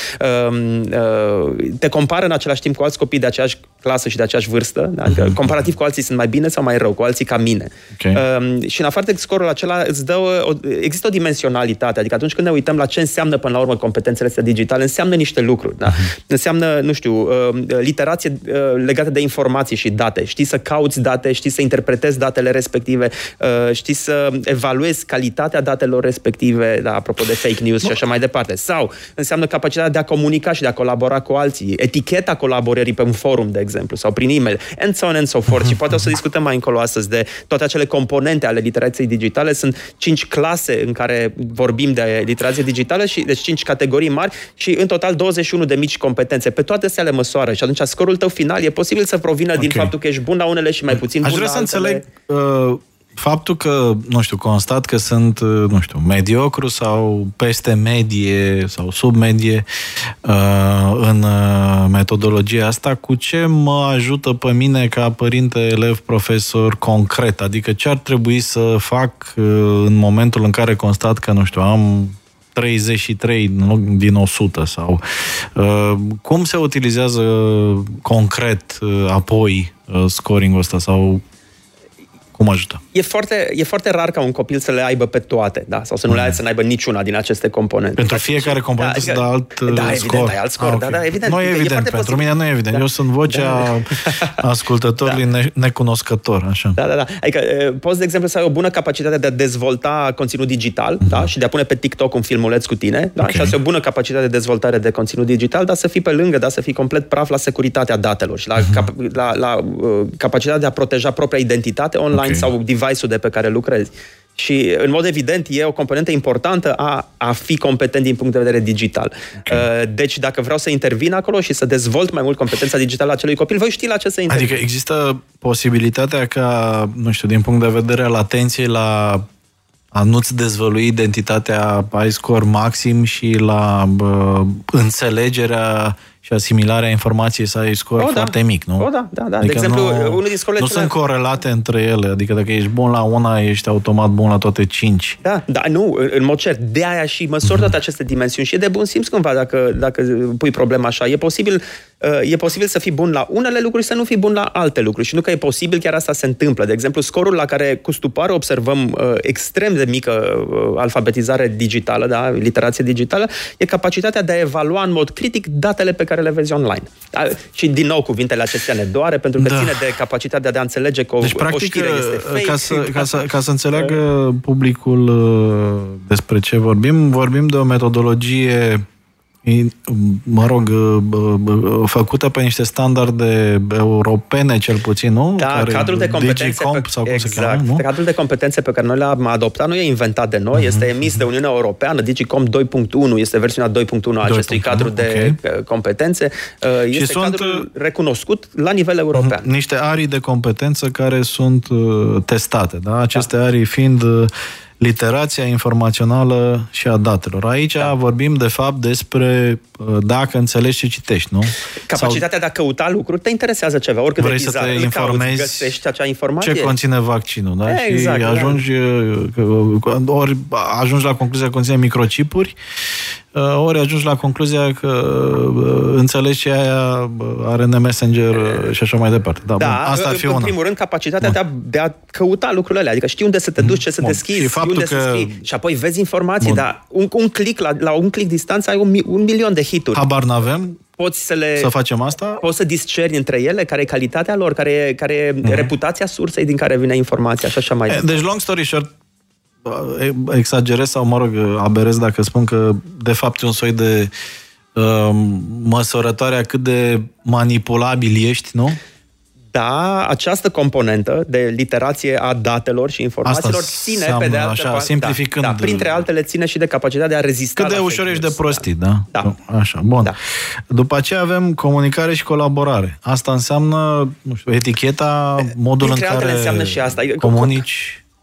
Te compară în același timp cu alți copii de aceeași clasă și de aceeași vârstă. Da? Comparativ cu alții sunt mai bine sau mai rău, cu alții ca mine. Și în afară de scorul acela există o dimensionalitate, adică atunci când ne uităm la ce înseamnă până la urmă competențele astea digitale, înseamnă niște lucruri. Da? Înseamnă, nu știu, literație legată de informații și date. Știi să cauți date, știi să interpretezi datele respective, știi să evaluezi calitatea datelor respective, da, apropo de fake news și așa mai departe. Sau înseamnă capacitatea de a comunica și de a colabora cu alții, eticheta colaborării pe un forum, de exemplu, sau prin e-mail, and so on and so forth. Și poate o să discutăm mai încolo astăzi de toate acele componente ale literației digitale. Sunt 5 clase în care vorbim de literație digitală și deci 5 categorii mari și în total 21 de mici competențe. Pe toate se le măsoară și atunci scorul tău final e posibil să provină din faptul că ești bun la unele și mai puțin bun la altele. Aș vrea să înțeleg faptul că, nu știu, constat că sunt, nu știu, mediocru sau peste medie sau sub medie în metodologia asta, cu ce mă ajută pe mine ca părinte, elev, profesor concret? Adică ce ar trebui să fac în momentul în care constat că, nu știu, am 33 din 100 sau cum se utilizează concret apoi scoring-ul ăsta sau cum ajută? E foarte rar ca un copil să le aibă pe toate, da? Sau să nu le aibă niciuna din aceste componente. Pentru fiecare componentă să dă alt scor. Evident, ai alt scor. Okay. Da, evident. Nu e evident, pentru mine nu e evident. Da. Eu sunt vocea ascultătorului necunoscător, așa. Da. Adică poți, de exemplu, să ai o bună capacitate de a dezvolta conținut digital, da? Și de a pune pe TikTok un filmuleț cu tine, da? Și să ai o bună capacitate de dezvoltare de conținut digital, dar să fii pe lângă, da? Să fii complet praf la securitatea datelor și la capacitatea de a proteja propria identitate online sau device-ul de pe care lucrezi. Și, în mod evident, e o componentă importantă a fi competent din punct de vedere digital. Deci, dacă vreau să intervin acolo și să dezvolt mai mult competența digitală a acelui copil, voi ști la ce să intervin. Adică există posibilitatea ca, nu știu, din punct de vedere al atenției la a nu-ți dezvălui identitatea, ai scor maxim și la înțelegerea și asimilarea informației să ai scor foarte mic, nu? Da. Adică de exemplu, unul din scorile sunt corelate între ele, adică dacă ești bun la una, ești automat bun la toate 5. Da, nu, în mod cert. De aia și măsori toate aceste dimensiuni și e de bun simț cumva dacă pui problema așa. E posibil să fii bun la unele lucruri și să nu fii bun la alte lucruri. Și nu că e posibil, chiar asta se întâmplă. De exemplu, scorul la care cu stupare observăm extrem de mică alfabetizare digitală, da, literație digitală, e capacitatea de a evalua în mod critic datele pe care le vezi online. Și din nou cuvintele acestea ne doare, pentru că ține de capacitatea de a înțelege că deci, practic, o știre este fake. Ca să înțeleagă publicul despre ce vorbim de o metodologie făcută pe niște standarde europene, cel puțin, nu? Da, cadrul de competențe cadrul de competențe pe care noi le-am adoptat nu e inventat de noi, este emis de Uniunea Europeană, DigiComp 2.1, este versiunea 2.1 a acestui cadru de competențe. Este cadrul recunoscut la nivel european. Niște arii de competență care sunt testate, da? Aceste arii fiind literația informațională și a datelor. Aici vorbim, de fapt, despre dacă înțelegi ce citești, nu? Capacitatea de a căuta lucruri, te interesează ceva, oricât vrei de bizar, să te informezi, găsești acea informație. Ce conține vaccinul, da? Exact, și ori ajungi la concluzia că conține microchipuri, ori ajungi la concluzia că înțelegi ce aia RNA Messenger și așa mai departe. Da, bun, asta ar fi în primul rând, capacitatea de a căuta lucrurile alea, adică știi unde să te duci, ce să te schizi, unde să scrii. Și apoi vezi informații, dar un click, la un click distanță ai un milion de hituri. Habar n-avem. Poți să facem asta? Poți să discerni între ele, care e calitatea lor, care e reputația sursei din care vine informația și așa mai departe. Deci, long story short, exagerez sau, mă rog, aberez dacă spun că, de fapt, e un soi de măsurătoare a cât de manipulabil ești, nu? Da, această componentă de literație a datelor și informațiilor ține pe de altă parte. Simplificând. Da, printre altele ține și de capacitatea de a rezista. Cât de ușor ești de prostit, da? Așa, bun. Da. După aceea avem comunicare și colaborare. Asta înseamnă, nu știu, eticheta, modul în care înseamnă și asta. Comunici.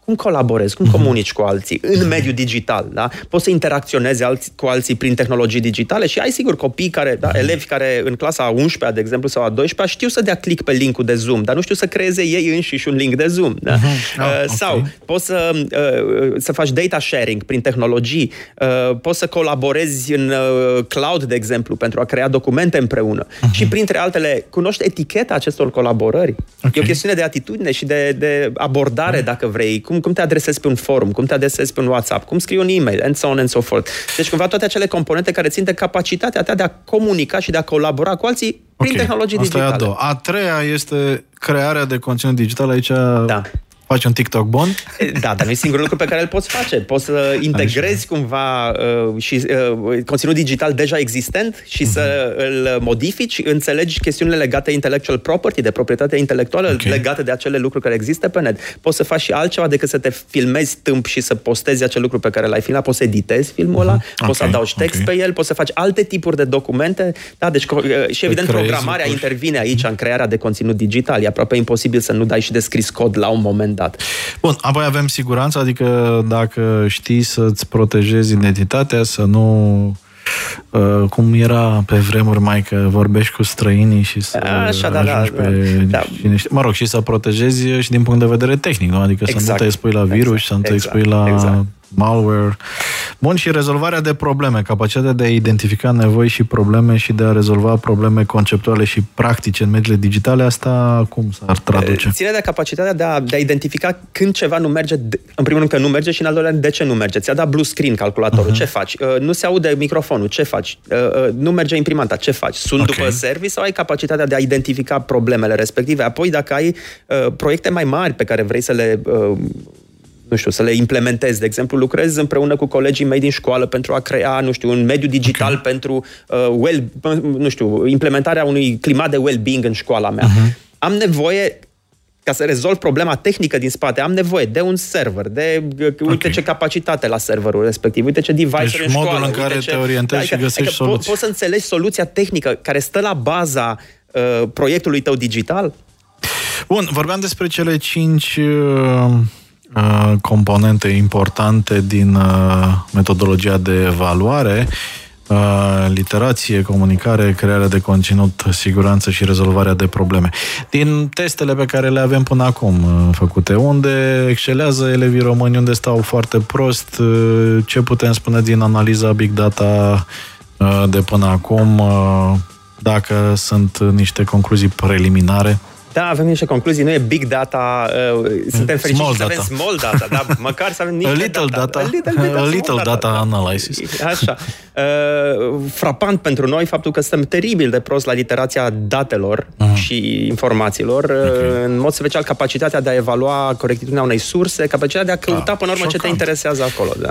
cum colaborezi, cum comunici cu alții în mediul digital, da? Poți să interacționezi cu alții prin tehnologii digitale și ai sigur copii care, da, elevi care în clasa 11-a, de exemplu, sau a 12-a, știu să dea click pe linkul de Zoom, dar nu știu să creeze ei înșiși un link de Zoom, da? Sau poți să faci data sharing prin tehnologii, poți să colaborezi în cloud, de exemplu, pentru a crea documente împreună. Și printre altele, cunoști eticheta acestor colaborări. E o chestiune de atitudine și de abordare, dacă vrei. Cum te adresezi pe un forum, cum te adresezi pe un WhatsApp, cum scrii un e-mail, and so on and so forth. Deci, cumva, toate acele componente care țin de capacitatea ta de a comunica și de a colabora cu alții prin tehnologii digitale. Asta e a doua. A treia este crearea de conținut digital. Aici faci un TikTok bun? Da, dar nu e singurul lucru pe care îl poți face. Poți să integrezi cumva și conținut digital deja existent și să îl modifici, înțelegi chestiunile legate de intellectual property, de proprietate intelectuală, legate de acele lucruri care există pe net. Poți să faci și altceva decât să te filmezi tâmp și să postezi acel lucru pe care l-ai filmat. Poți să editezi filmul ăla, poți să adaugi text pe el, poți să faci alte tipuri de documente. Da, deci și evident programarea intervine aici în crearea de conținut digital. E aproape imposibil să nu dai și de scris cod la un moment dat. Bun, apoi avem siguranța, adică dacă știi să-ți protejezi identitatea, să nu... cum era pe vremuri mai că vorbești cu străinii și să ajungi pe... Mă rog, și să protejezi și din punct de vedere tehnic, nu? Adică să nu te expui la virus, să nu te expui la malware. Bun, și rezolvarea de probleme, capacitatea de a identifica nevoi și probleme și de a rezolva probleme conceptuale și practice în mediile digitale, asta cum s-ar traduce? Ține de capacitatea de a identifica când ceva nu merge, în primul rând că nu merge și în al doilea de ce nu merge. Ți-a dat blue screen calculatorul, ce faci? Nu se aude microfonul, ce faci? Nu merge imprimanta, ce faci? Sunt după service sau ai capacitatea de a identifica problemele respective? Apoi, dacă ai proiecte mai mari pe care vrei să le... să le implementezi. De exemplu, lucrez împreună cu colegii mei din școală pentru a crea, un mediu digital pentru implementarea unui climat de well-being în școala mea. Am nevoie, ca să rezolv problema tehnică din spate, am nevoie de un server, uite ce capacitate la serverul respectiv, uite ce device-uri în școală. Modul în care te orientezi și găsești soluții. Poți să înțelegi soluția tehnică care stă la baza proiectului tău digital? Bun, vorbeam despre cele 5 componente importante din metodologia de evaluare: literație, comunicare, crearea de conținut, siguranță și rezolvarea de probleme. Din testele pe care le avem până acum făcute, unde excelează elevii români, unde stau foarte prost, ce putem spune din analiza Big Data de până acum, dacă sunt niște concluzii preliminare? Da, avem niște concluzii, nu e big data, suntem fericiți să avem small data, dar măcar să avem niște little data analysis. Așa. Frapant pentru noi faptul că suntem teribil de prost la literația datelor și informațiilor, în mod special capacitatea de a evalua corectitudinea unei surse, capacitatea de a căuta până la urmă ce te interesează acolo. Da.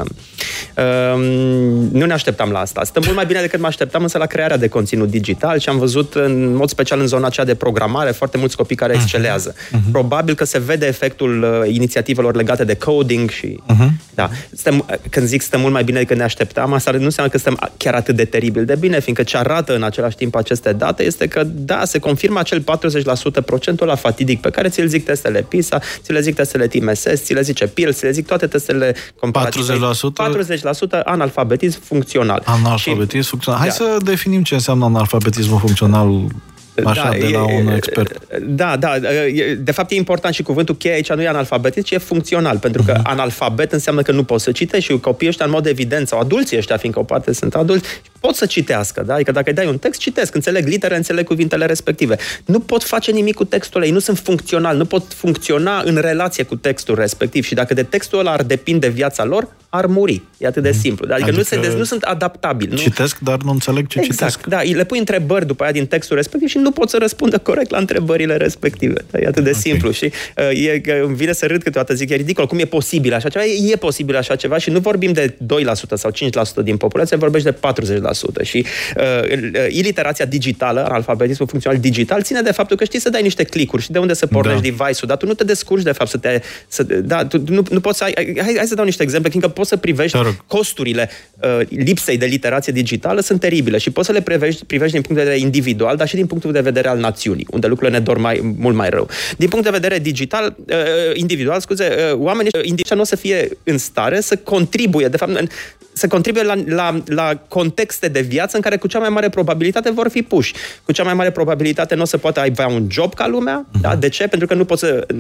Nu ne așteptam la asta. Stăm mult mai bine decât mă așteptam, însă la crearea de conținut digital și am văzut în mod special în zona aceea de programare foarte mulți copii care excelează. Probabil că se vede efectul inițiativelor legate de coding și... Da. Când zic stăm mult mai bine decât ne așteptam, asta nu înseamnă că stăm chiar atât de teribil de bine, fiindcă ce arată în același timp aceste date este că, da, se confirmă acel 40% procentul ăla fatidic pe care ți-l zic testele PISA, ți le zic testele TMSS, ți le zice PIL, ți le zic toate testele comparative. 40% analfabetism funcțional. Analfabetism funcțional. Hai să definim ce înseamnă analfabetismul funcțional. Așa, de la un expert. Da. De fapt e important și cuvântul cheie aici nu e analfabetism, ci e funcțional, pentru că analfabet înseamnă că nu poți să citești și copiii ăștia în mod evident, sau adulții ăștia, fiindcă o parte sunt adulți, pot să citească, da? Adică dacă îi dai un text, citesc, înțeleg litere, înțeleg cuvintele respective. Nu pot face nimic cu textul ăla, ei nu sunt funcționali, nu pot funcționa în relație cu textul respectiv și dacă de textul ăla ar depinde viața lor, ar muri. E atât de simplu. Adică nu sunt adaptabili. Citesc, dar nu înțeleg ce citesc. Da, le pui întrebări după aia din textul respectiv și nu pot să răspundă corect la întrebările respective. E atât de simplu. Și îmi vine să râd câteodată, zic, e ridicol, cum e posibil așa ceva? E posibil așa ceva și nu vorbim de 2% sau 5% din populație, vorbești de Și iliterația digitală, analfabetismul funcțional digital, ține de faptul că știi să dai niște click-uri și de unde să pornești device-ul, dar tu nu te descurci de fapt tu nu poți să ai... Hai să dau niște exemple, fiindcă poți să privești costurile lipsei de literație digitală sunt teribile și poți să le privești din punct de vedere individual, dar și din punctul de vedere al națiunii, unde lucrurile ne dor mult mai rău. Din punct de vedere digital, individual, oamenii individuali nu o să fie în stare să contribuie, de fapt, să contribuie la contexte de viață în care cu cea mai mare probabilitate vor fi puși. Cu cea mai mare probabilitate nu o să poată avea un job ca lumea. Da? De ce? Pentru că nu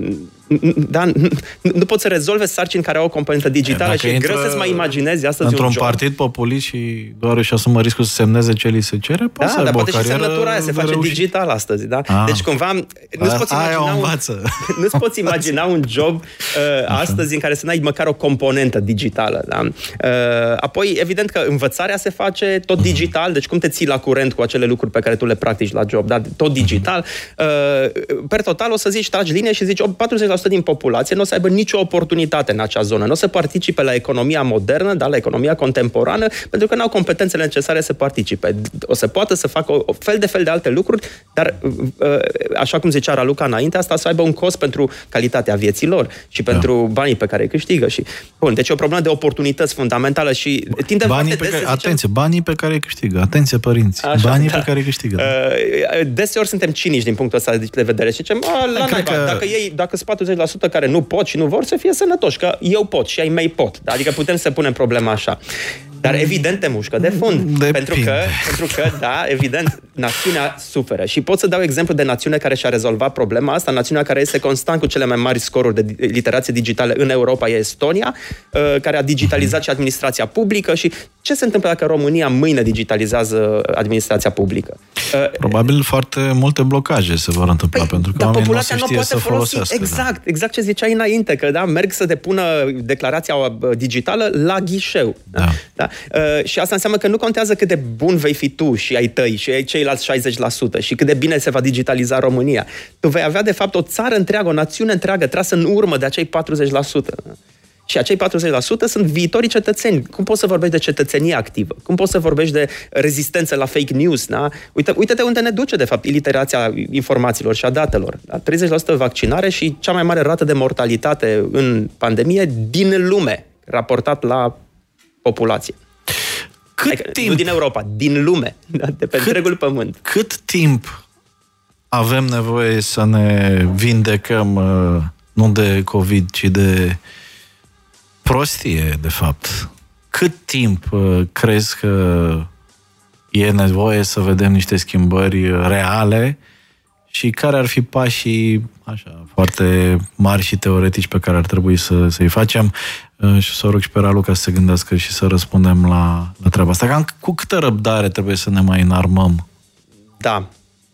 poți să rezolve sarcini care au o componentă digitală și e greu să-ți mai imaginezi astăzi într-un un job. partid populist și doar își asumă riscul să semneze ce li se cere, poate să dar aibă poate o și semnătura aia se face reușit. digital astăzi. Da? Deci cumva nu-ți poți imagina un job astăzi în care să n-ai măcar o componentă digitală. Da? Apoi, evident că învățarea se face tot digital, deci cum te ții la curent cu acele lucruri pe care tu le practici la job, da? Tot digital. Per total o să zici, tragi linie și zici 40% din populație nu o să aibă nicio oportunitate în acea zonă, nu o să participe la economia modernă, da? La economia contemporană, pentru că nu au competențele necesare să participe. O să poată să facă o fel de alte lucruri, dar așa cum zicea Raluca înainte, asta să aibă un cost pentru calitatea vieților și pentru banii pe care îi câștigă. Bun, deci e o problemă de oportunități fundamentală și tindem foarte des atenție, banii pe care îi câștigă. Atenție, părinți. Banii pe care îi câștigă. Deseori suntem cinici din punctul ăsta de vedere și zicem, dacă sunt 40% care nu pot și nu vor să fie sănătoși, că eu pot și ai mei pot. Adică putem să punem problema așa. Dar evident te mușcă de fund. Pentru că, da, evident, națiunea suferă. Și pot să dau exemplu de națiune care și-a rezolvat problema asta. Națiunea care este constant cu cele mai mari scoruri de literație digitală în Europa e Estonia, care a digitalizat și administrația publică. Și ce se întâmplă dacă România mâine digitalizează administrația publică? Probabil foarte multe blocaje se vor întâmpla, pentru că oamenii nu se știe să folosească. Exact ce ziceai înainte, că merg să depună declarația digitală la ghișeu. Da? Și asta înseamnă că nu contează cât de bun vei fi tu și ai tăi și ai ceilalți 60% și cât de bine se va digitaliza România. Tu vei avea, de fapt, o țară întreagă, o națiune întreagă trasă în urmă de acei 40%. Și acei 40% sunt viitorii cetățeni. Cum poți să vorbești de cetățenie activă? Cum poți să vorbești de rezistență la fake news? Da? Uite-te unde ne duce, de fapt, iliterația informațiilor și a datelor. Da? 30% vaccinare și cea mai mare rată de mortalitate în pandemie din lume, raportat la populație. Nu din Europa, din lume, de pe întregul pământ. Cât timp avem nevoie să ne vindecăm, nu de COVID, ci de prostie, de fapt? Cât timp crezi că e nevoie să vedem niște schimbări reale și care ar fi pașii așa, foarte mari și teoretici pe care ar trebui să-i facem? Și să o rog și pe Raluca să se gândească și să răspundem la treaba asta. Cam cu câtă răbdare trebuie să ne mai înarmăm? Da.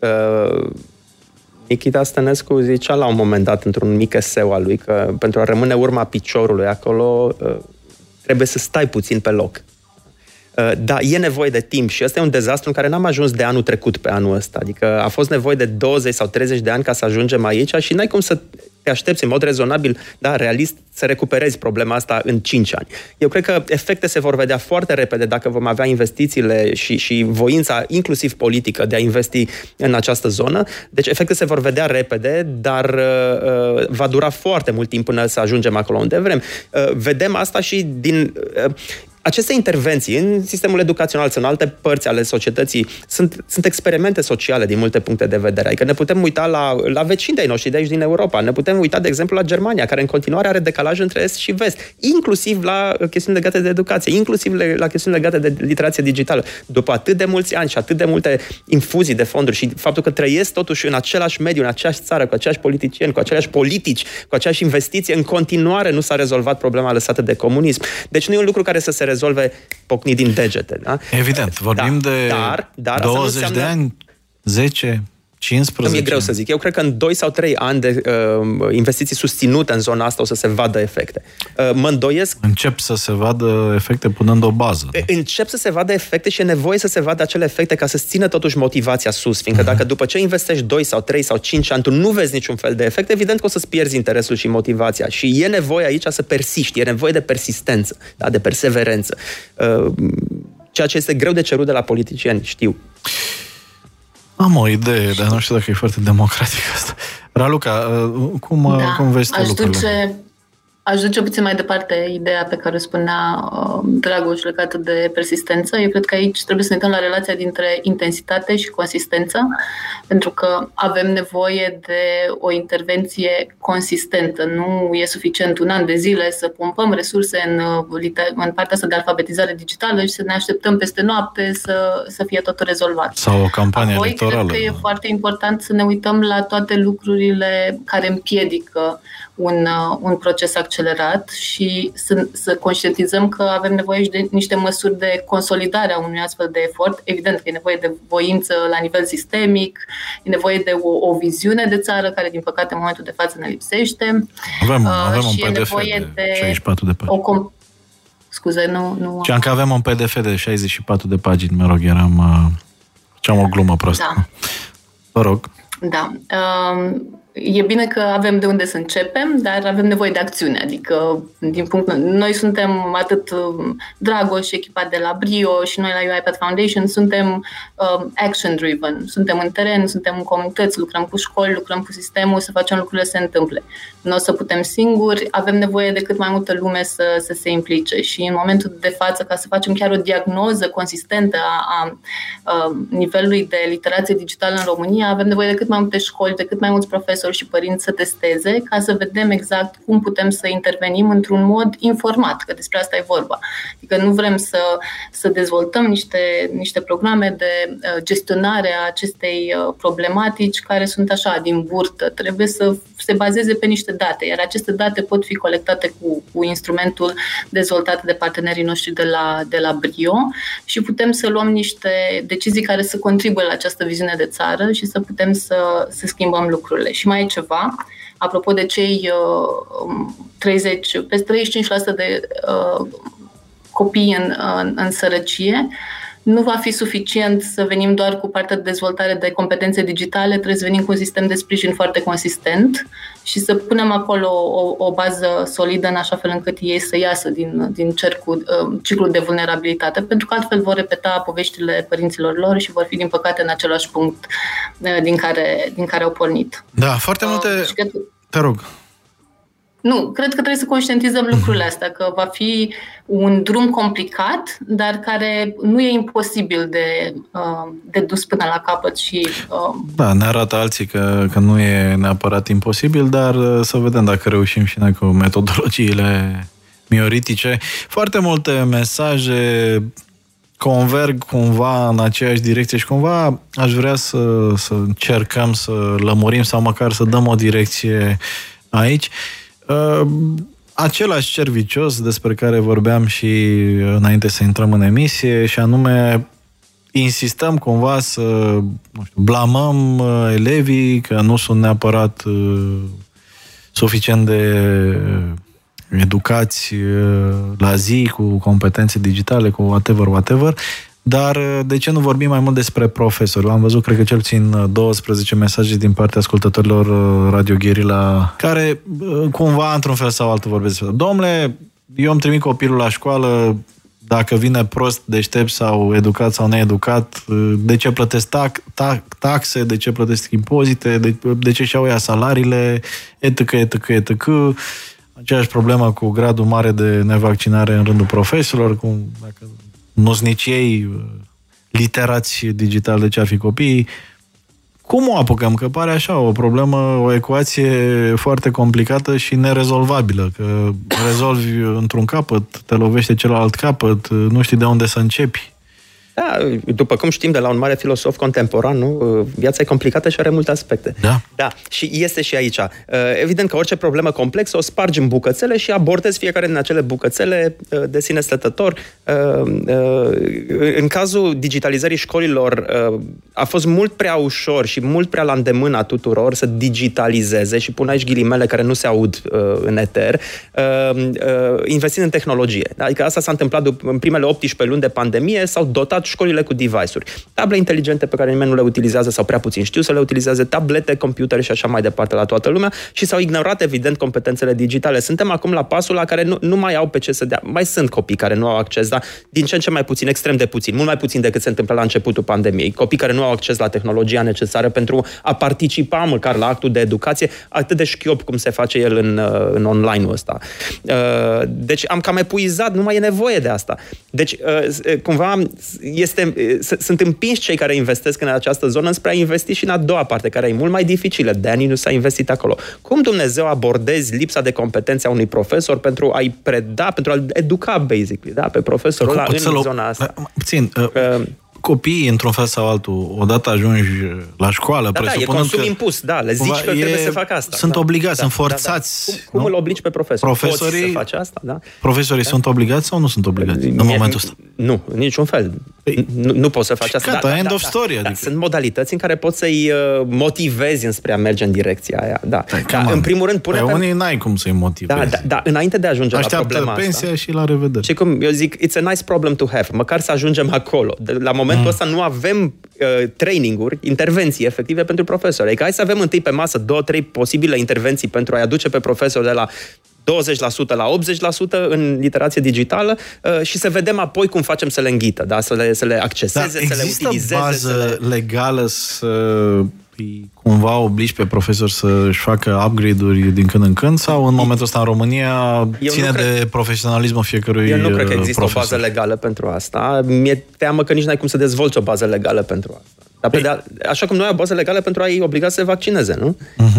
Nikita Stănescu zicea la un moment dat într-un mic eseu al lui că pentru a rămâne urma piciorului acolo trebuie să stai puțin pe loc. Da, e nevoie de timp și ăsta e un dezastru în care n-am ajuns de anul trecut pe anul ăsta. Adică a fost nevoie de 20 sau 30 de ani ca să ajungem aici și n-ai cum să te aștepți în mod rezonabil, da, realist, să recuperezi problema asta în 5 ani. Eu cred că efecte se vor vedea foarte repede dacă vom avea investițiile și voința, inclusiv politică, de a investi în această zonă. Deci efecte se vor vedea repede, dar va dura foarte mult timp până să ajungem acolo unde vrem. Vedem asta și din... Aceste intervenții în sistemul educațional sau în alte părți ale societății sunt experimente sociale din multe puncte de vedere. Adică ne putem uita la vecinii de-ai noștri de aici din Europa. Ne putem uita, de exemplu, la Germania, care în continuare are decalaj între Est și Vest, inclusiv la chestiuni legate de educație, inclusiv la chestiuni legate de literație digitală. După atât de mulți ani și atât de multe infuzii de fonduri și faptul că trăiesc totuși în același mediu, în aceeași țară, cu aceiași politicieni, cu aceleași politici, cu aceeași investiție, în continuare nu s-a rezolvat problema lăsată de comunism. Deci nu e un lucru care să se rezolve pocnit din degete. Da? Evident, vorbim de 20 de ani, 10, 15... Nu e greu să zic. Eu cred că în 2 sau 3 ani de investiții susținute în zona asta o să se vadă efecte. Mă îndoiesc... Încep să se vadă efecte punând o bază. Încep să se vadă efecte și e nevoie să se vadă acele efecte ca să-ți țină totuși motivația sus. Fiindcă dacă după ce investești 2 sau 3 sau 5 ani tu nu vezi niciun fel de efect, evident că o să-ți pierzi interesul și motivația. Și e nevoie aici să persiști, e nevoie de persistență, da? De perseverență. ceea ce este greu de cerut de la politicieni, știu. Am o idee, dar nu știu dacă e foarte democratică asta. Raluca, cum vezi tu lucrurile? Aș duce puțin mai departe ideea pe care o spunea Dragoș legată de persistență. Eu cred că aici trebuie să ne uităm la relația dintre intensitate și consistență, pentru că avem nevoie de o intervenție consistentă. Nu e suficient un an de zile să pompăm resurse în partea asta de alfabetizare digitală și să ne așteptăm peste noapte să fie totul rezolvat. Sau o campanie electorală. Cred că e foarte important să ne uităm la toate lucrurile care împiedică un proces accelerat și să conștientizăm că avem nevoie și de niște măsuri de consolidare a unui astfel de efort. Evident că e nevoie de voință la nivel sistemic, e nevoie de o viziune de țară care, din păcate, în momentul de față ne lipsește. Avem un PDF de 64 de pagini. Scuze, nu... Știam că avem un PDF de 64 de pagini, mă rog, făceam o glumă prostă. Da. Vă rog. Da. E bine că avem de unde să începem, dar avem nevoie de acțiune. Adică, noi suntem atât Dragoș și echipa de la Brio și noi la UiPath Foundation suntem action-driven. Suntem în teren, suntem în comunități, lucrăm cu școli, lucrăm cu sistemul, să facem lucrurile să se întâmple. Nu o să putem singuri, avem nevoie de cât mai multă lume să se implice și în momentul de față, ca să facem chiar o diagnoză consistentă a nivelului de literație digitală în România, avem nevoie de cât mai multe școli, de cât mai mulți profesori și părinți să testeze, ca să vedem exact cum putem să intervenim într-un mod informat, că despre asta e vorba. Adică nu vrem să dezvoltăm niște programe de gestionare a acestei problematici care sunt așa, din burtă. Trebuie să se bazeze pe niște date, iar aceste date pot fi colectate cu instrumentul dezvoltat de partenerii noștri de la Brio și putem să luăm niște decizii care să contribuie la această viziune de țară și să putem să schimbăm lucrurile. Și mai e ceva, apropo de cei peste 35% de copii în sărăcie, nu va fi suficient să venim doar cu partea de dezvoltare de competențe digitale, trebuie să venim cu un sistem de sprijin foarte consistent și să punem acolo o bază solidă în așa fel încât ei să iasă din ciclul de vulnerabilitate, pentru că altfel vor repeta poveștile părinților lor și vor fi, din păcate, în același punct din care au pornit. Da, foarte multe... Te rog. Nu, cred că trebuie să conștientizăm lucrurile astea, că va fi un drum complicat, dar care nu e imposibil de dus până la capăt și... Da, ne arată alții că nu e neapărat imposibil, dar să vedem dacă reușim și noi cu metodologiile mioritice. Foarte multe mesaje converg cumva în aceeași direcție și cumva aș vrea să încercăm să lămurim sau măcar să dăm o direcție aici. Același cer vicios despre care vorbeam și înainte să intrăm în emisie, și anume insistăm cumva să blamăm elevii că nu sunt neapărat suficient de educați la zi cu competențe digitale, cu whatever. Dar de ce nu vorbim mai mult despre profesori? Am văzut, cred că cel puțin 12 mesaje din partea ascultătorilor Radio Guerilla, care cumva, într-un fel sau altul, vorbesc despre: domnule, eu îmi trimit copilul la școală, dacă vine prost, deștept sau educat sau needucat, de ce plătesc taxe, de ce plătesc impozite, de ce și-au ea salariile, etc. Aceeași problemă cu gradul mare de nevaccinare în rândul profesorilor, dacă nu-s ei literați digital, de ce ar fi copiii. Cum o apucăm? Că pare așa o problemă, o ecuație foarte complicată și nerezolvabilă, că rezolvi într-un capăt, te lovește celălalt capăt, nu știi de unde să începi. Da, după cum știm de la un mare filosof contemporan, nu? Viața e complicată și are multe aspecte. Da, și este și aici. Evident că orice problemă complexă o spargi în bucățele și abordezi fiecare din acele bucățele de sine stătător. În cazul digitalizării școlilor a fost mult prea ușor și mult prea la îndemâna tuturor să digitalizeze, și pun aici ghilimele care nu se aud în eter, investind în tehnologie. Adică asta s-a întâmplat în primele 18 luni de pandemie, s-au dotat luat școlile cu device-uri. Table inteligente pe care nimeni nu le utilizează sau prea puțin știu să le utilizeze, tablete, computere și așa mai departe la toată lumea și s-au ignorat, evident, competențele digitale. Suntem acum la pasul la care nu mai au pe ce să dea. Mai sunt copii care nu au acces, dar din ce în ce mai puțin, extrem de puțin, mult mai puțin decât se întâmplă la începutul pandemiei. Copii care nu au acces la tehnologia necesară pentru a participa măcar la actul de educație, atât de șchiop cum se face el în online-ul ăsta. Deci am cam epuizat, nu mai e nevoie de asta. Deci, cumva, sunt împinși cei care investesc în această zonă spre a investi și în a doua parte, care e mult mai dificilă. De ani nu s-a investit acolo. Cum Dumnezeu abordezi lipsa de competențe a unui profesor pentru a-i preda, pentru a-l educa, basically, da, pe profesorul ăla în zona asta? Copiii, într-un fel sau altul, odată ajungi la școală, e consum impus, le zici că trebuie să facă asta. Sunt obligați, sunt forțați. Cum îl obligi pe profesor? Profesorii, poți să faci asta, da? Profesorii sunt obligați sau nu sunt obligați în momentul ăsta? Nu, în niciun fel. Nu poți să faci asta. Gata, end of story. Adică. Sunt modalități în care poți să-i motivezi înspre a merge în direcția aia. Da. În primul rând, unii n-ai cum să-i motivezi. Da, înainte de a ajunge la problema asta. Așteaptă pensia și la revedere. Și cum eu zic, it's a nice problem to have. Măcar să ajungem acolo. La momentul ăsta nu avem traininguri, intervenții efective pentru profesori. Adică hai să avem întâi pe masă 2-3 posibile intervenții pentru a-i aduce pe profesori de la 20% la 80% în literație digitală și să vedem apoi cum facem să le înghită, da? Să le acceseze, să le utilizeze. Există bază legală să cumva obligi pe profesor să-și facă upgrade-uri din când în când sau în momentul ăsta în România ține de profesionalismul fiecărui profesor? Eu nu cred că există o bază legală pentru asta. Mi-e teamă că nici n-ai cum să dezvolți o bază legală pentru asta. Dar așa cum nu ai o bază legală pentru a-i obliga să se vaccineze, nu?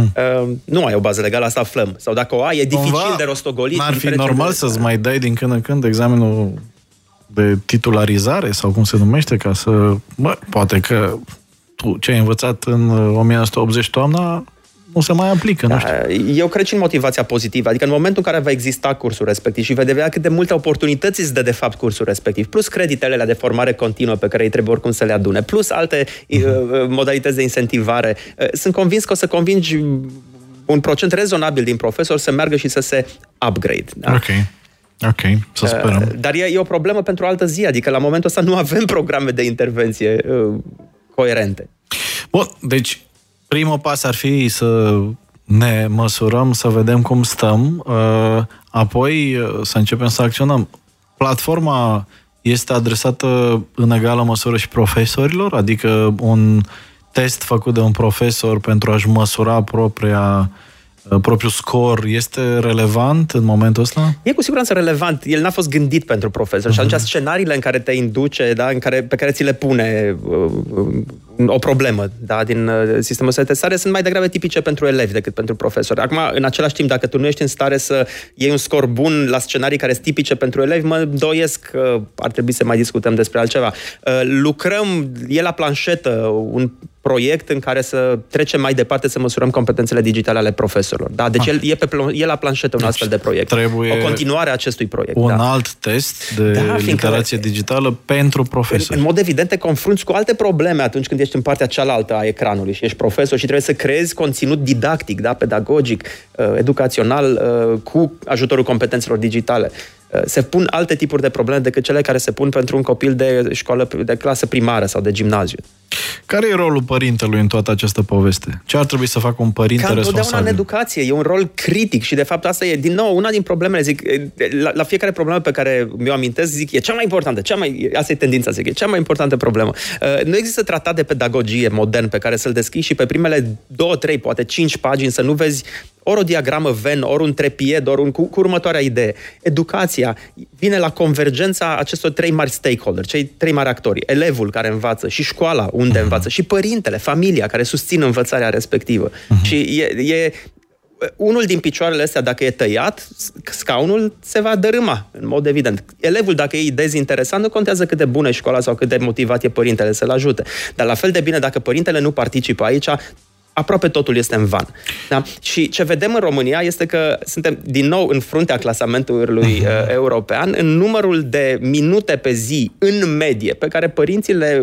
Nu ai o bază legală, asta aflăm. Sau dacă o ai, e dificil de rostogolit. N-ar fi normal să-ți mai dai din când în când examenul de titularizare sau cum se numește, ca să... poate că tu ce ai învățat în 1980 toamna nu se mai aplică, nu știu. Eu cred și în motivația pozitivă. Adică în momentul în care va exista cursul respectiv și vei vedea cât de multe oportunități îți dă de fapt cursul respectiv, plus creditele alea de formare continuă pe care îi trebuie oricum să le adune, plus alte modalități de incentivare, sunt convins că o să convingi un procent rezonabil din profesori să meargă și să se upgrade. Da? Ok, să sperăm. Dar e o problemă pentru o altă zi, adică la momentul ăsta nu avem programe de intervenție coerente. Bun, deci primul pas ar fi să ne măsurăm, să vedem cum stăm, apoi să începem să acționăm. Platforma este adresată în egală măsură și profesorilor, adică un test făcut de un profesor pentru a-și măsura propriul scor este relevant în momentul ăsta? E cu siguranță relevant. El n-a fost gândit pentru profesor. Și atunci scenariile în care te induce, da, pe care ți le pune o problemă, da, din sistemul de testare sunt mai degrabă tipice pentru elevi decât pentru profesori. Acum, în același timp, dacă tu nu ești în stare să iei un scor bun la scenarii care sunt tipice pentru elevi, mă îndoiesc că ar trebui să mai discutăm despre altceva. Lucrăm, e la planșetă un proiect în care să trecem mai departe să măsurăm competențele digitale ale profesorilor. Da? Deci e la planșetă un astfel de proiect. Trebuie o continuare a acestui proiect. Un alt test de literație digitală pentru profesori. În mod evident te confrunți cu alte probleme atunci când ești în partea cealaltă a ecranului și ești profesor și trebuie să creezi conținut didactic, da? Pedagogic, educațional, cu ajutorul competențelor digitale. Se pun alte tipuri de probleme decât cele care se pun pentru un copil de școală de clasă primară sau de gimnaziu. Care e rolul părintelui în toată această poveste? Ce ar trebui să facă un părinte responsabil? Întotdeauna în educație. E un rol critic și de fapt asta e, din nou, una din problemele, zic, la fiecare problemă pe care mi-o amintesc, zic, e cea mai importantă, asta e tendința, zic, e cea mai importantă problemă. Nu există tratat de pedagogie modern pe care să-l deschizi și pe primele 2, 3, poate 5 pagini să nu vezi ori o diagramă Venn, ori un trepied, ori cu următoarea idee. Educația vine la convergența acestor 3 mari stakeholder, cei 3 mari actori. Elevul care învață și școala unde învață și părintele, familia care susțin învățarea respectivă. Și e unul din picioarele astea, dacă e tăiat, scaunul se va dărâma, în mod evident. Elevul, dacă e dezinteresant, nu contează cât de bună e școala sau cât de motivat e părintele să-l ajute. Dar la fel de bine, dacă părintele nu participă aici, aproape totul este în van. Da? Și ce vedem în România este că suntem din nou în fruntea clasamentului european în numărul de minute pe zi, în medie, pe care părinții le